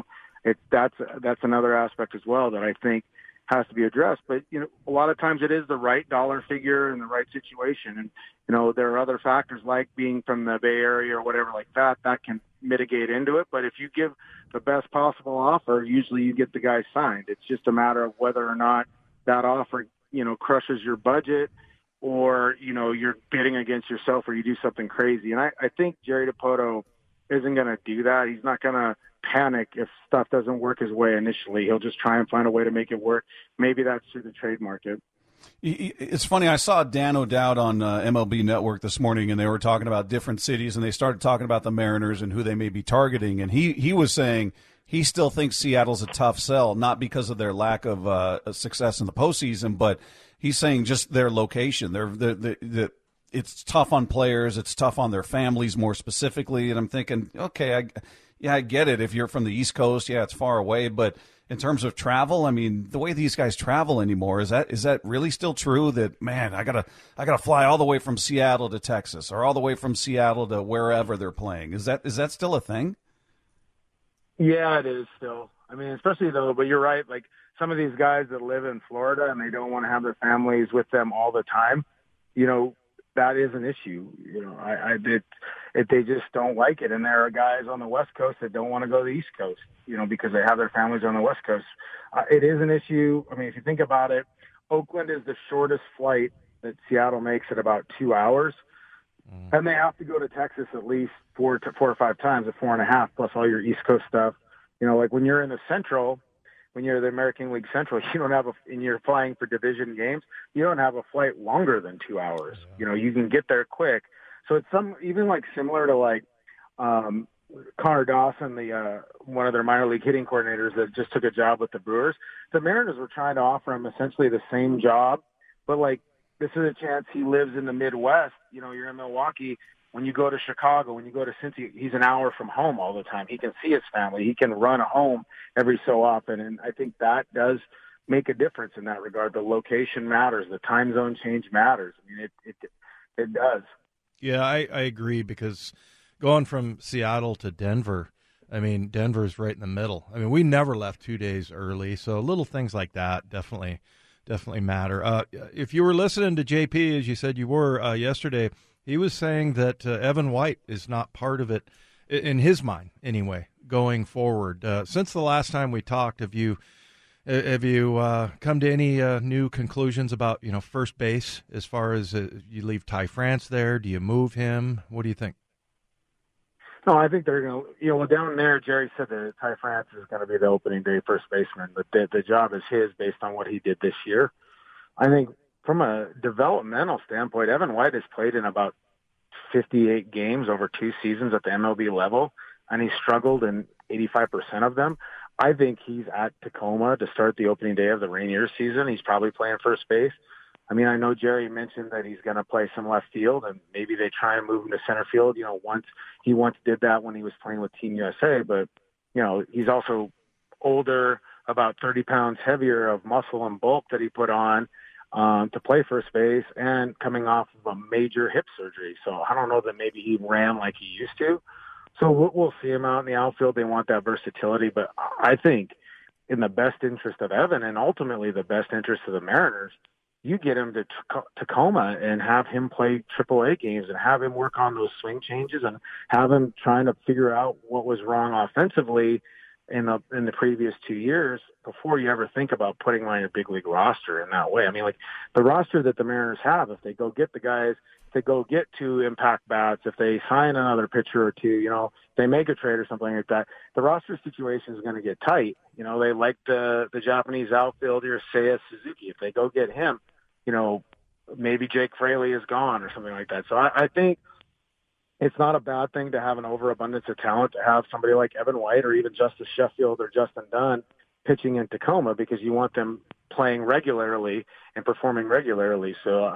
That's another aspect as well that I think has to be addressed. But a lot of times it is the right dollar figure and the right situation, and there are other factors like being from the Bay Area or whatever like that can mitigate into it. But if you give the best possible offer, usually you get the guy signed. It's just a matter of whether or not that offer crushes your budget, or you're bidding against yourself, or you do something crazy. And I think Jerry Dipoto isn't going to do that. He's not going to panic if stuff doesn't work his way initially. He'll just try and find a way to make it work. Maybe that's through the trade market. It's funny. I saw Dan O'Dowd on MLB Network this morning, and they were talking about different cities, and they started talking about the Mariners and who they may be targeting. And he was saying he still thinks Seattle's a tough sell, not because of their lack of success in the postseason, but he's saying just their location. It's tough on players. It's tough on their families more specifically. And I'm thinking, okay, I get it. If you're from the East Coast, yeah, it's far away. But in terms of travel, I mean, the way these guys travel anymore, is that really still true? That, man, I gotta fly all the way from Seattle to Texas, or all the way from Seattle to wherever they're playing. Is that still a thing? Yeah, it is still. I mean, especially though, but you're right. Like some of these guys that live in Florida and they don't want to have their families with them all the time, that is an issue. They just don't like it. And there are guys on the West Coast that don't want to go to the East Coast, because they have their families on the West Coast. It is an issue. I mean, if you think about it, Oakland is the shortest flight that Seattle makes at about 2 hours. And they have to go to Texas at least 4 or 5 times, at 4.5, plus all your East Coast stuff. Like when you're in the Central, when you're the American League Central, and you're flying for division games, you don't have a flight longer than 2 hours. You can get there quick. So it's even similar to Connor Dawson, one of their minor league hitting coordinators that just took a job with the Brewers. The Mariners were trying to offer him essentially the same job, but this is a chance he lives in the Midwest. You're in Milwaukee. When you go to Chicago, when you go to Cincy, he's an hour from home all the time. He can see his family. He can run home every so often. And I think that does make a difference in that regard. The location matters. The time zone change matters. I mean, it does. Yeah, I agree, because going from Seattle to Denver, I mean, Denver's right in the middle. I mean, we never left 2 days early, so little things like that definitely matter. If you were listening to JP, as you said you were yesterday, he was saying that Evan White is not part of it, in his mind anyway, going forward. Since the last time we talked, have you come to any new conclusions about, first base, as far as you leave Ty France there? Do you move him? What do you think? No, I think they're going to, well, down there, Jerry said that Ty France is going to be the opening day first baseman, but the job is his based on what he did this year. I think from a developmental standpoint, Evan White has played in about 58 games over 2 seasons at the MLB level, and he struggled in 85% of them. I think he's at Tacoma to start the opening day of the Rainier season. He's probably playing first base. I mean, I know Jerry mentioned that he's going to play some left field, and maybe they try and move him to center field. He once did that when he was playing with Team USA, but, he's also older, about 30 pounds heavier of muscle and bulk that he put on to play first base, and coming off of a major hip surgery. So I don't know that maybe he ran like he used to. So we'll see him out in the outfield. They want that versatility, but I think in the best interest of Evan, and ultimately the best interest of the Mariners, you get him to Tacoma and have him play AAA games and have him work on those swing changes and have him trying to figure out what was wrong offensively in the previous 2 years before you ever think about putting on your big league roster in that way. I mean, like the roster that the Mariners have, if they go get the guys, if they go get 2 impact bats, if they sign another pitcher or 2, they make a trade or something like that, the roster situation is going to get tight. They like the Japanese outfielder, Seiya Suzuki. If they go get him, maybe Jake Fraley is gone or something like that. So I think it's not a bad thing to have an overabundance of talent, to have somebody like Evan White or even Justice Sheffield or Justin Dunn pitching in Tacoma, because you want them playing regularly and performing regularly. So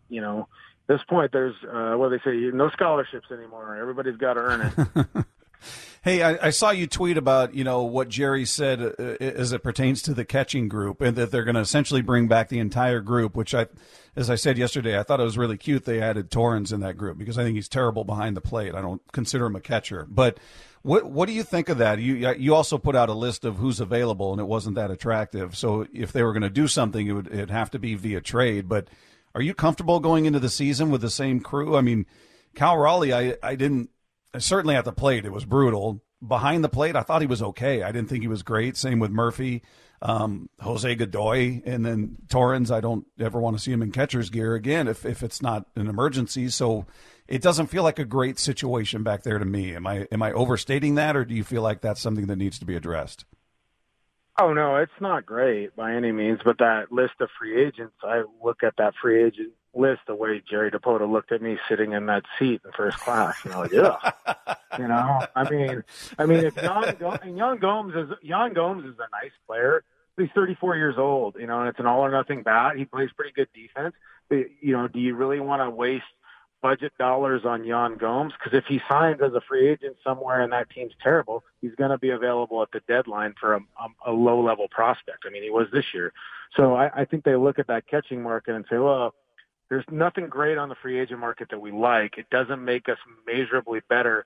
this point, there's what they say, no scholarships anymore. Everybody's got to earn it. Hey, I saw you tweet about, what Jerry said as it pertains to the catching group, and that they're going to essentially bring back the entire group, which as I said yesterday, I thought it was really cute they added Torrens in that group, because I think he's terrible behind the plate. I don't consider him a catcher. But what do you think of that? You also put out a list of who's available, and it wasn't that attractive. So if they were going to do something, it'd have to be via trade. But are you comfortable going into the season with the same crew? I mean, Cal Raleigh, I didn't. Certainly at the plate, it was brutal. Behind the plate, I thought he was okay. I didn't think he was great. Same with Murphy, Jose Godoy, and then Torrens. I don't ever want to see him in catcher's gear again if it's not an emergency. So it doesn't feel like a great situation back there to me. Am I overstating that, or do you feel like that's something that needs to be addressed? Oh, no, it's not great by any means, but that list of free agents, I look at that free agent list the way Jerry Dipoto looked at me sitting in that seat in first class. Yeah. I mean, if Yan Gomes is a nice player. He's 34 years old, and it's an all or nothing bat. He plays pretty good defense. But, do you really want to waste budget dollars on Yan Gomes? Because if he signs as a free agent somewhere and that team's terrible, he's going to be available at the deadline for a low-level prospect. I mean, he was this year. So I think they look at that catching market and say, well, there's nothing great on the free agent market that we like. It doesn't make us measurably better,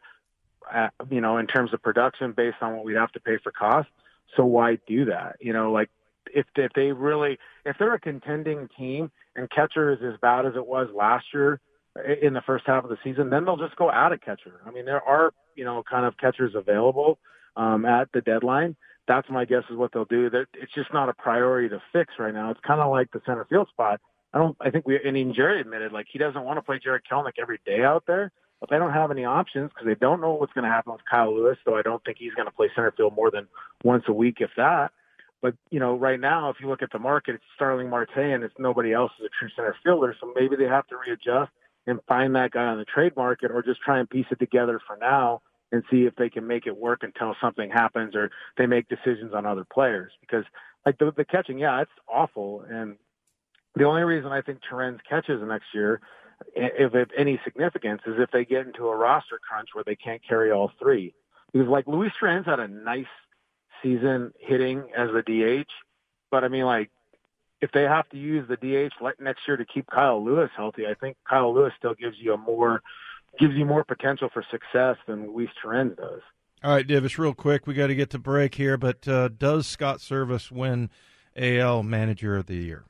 in terms of production based on what we have to pay for costs. So why do that? If they're a contending team and catcher is as bad as it was last year in the first half of the season, then they'll just go add a catcher. I mean, there are, kind of catchers available at the deadline. That's my guess is what they'll do. It's just not a priority to fix right now. It's kind of like the center field spot. I think Jerry admitted, he doesn't want to play Jared Kelenic every day out there, but they don't have any options because they don't know what's going to happen with Kyle Lewis, so I don't think he's going to play center field more than once a week, if that. But, right now, if you look at the market, it's Starling Marte and it's nobody else is a true center fielder, so maybe they have to readjust and find that guy on the trade market, or just try and piece it together for now and see if they can make it work until something happens or they make decisions on other players. Because, the catching, it's awful, and the only reason I think Torrens catches next year, if any significance, is if they get into a roster crunch where they can't carry all three. Because Luis Torrens had a nice season hitting as the DH, but I mean, if they have to use the DH next year to keep Kyle Lewis healthy, I think Kyle Lewis still gives you more potential for success than Luis Torrens does. All right, Divish, real quick, we got to get to break here, but does Scott Servais win AL Manager of the Year?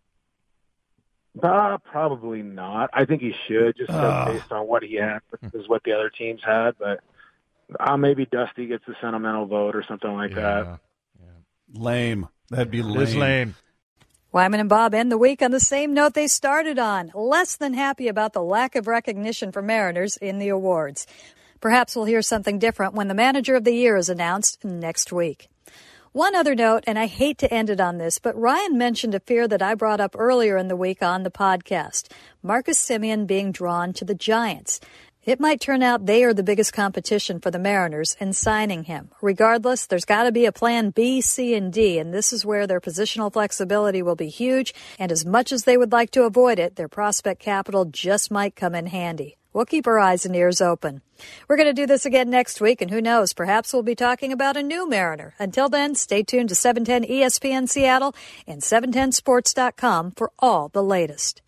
Probably not. I think he should, just based on what he had versus what the other teams had. But maybe Dusty gets the sentimental vote or something like that. Lame. That'd be lame. It's lame. Wyman and Bob end the week on the same note they started on, less than happy about the lack of recognition for Mariners in the awards. Perhaps we'll hear something different when the Manager of the Year is announced next week. One other note, and I hate to end it on this, but Ryan mentioned a fear that I brought up earlier in the week on the podcast, Marcus Semien being drawn to the Giants. It might turn out they are the biggest competition for the Mariners in signing him. Regardless, there's got to be a plan B, C, and D, and this is where their positional flexibility will be huge, and as much as they would like to avoid it, their prospect capital just might come in handy. We'll keep our eyes and ears open. We're going to do this again next week, and who knows, perhaps we'll be talking about a new Mariner. Until then, stay tuned to 710 ESPN Seattle and 710sports.com for all the latest.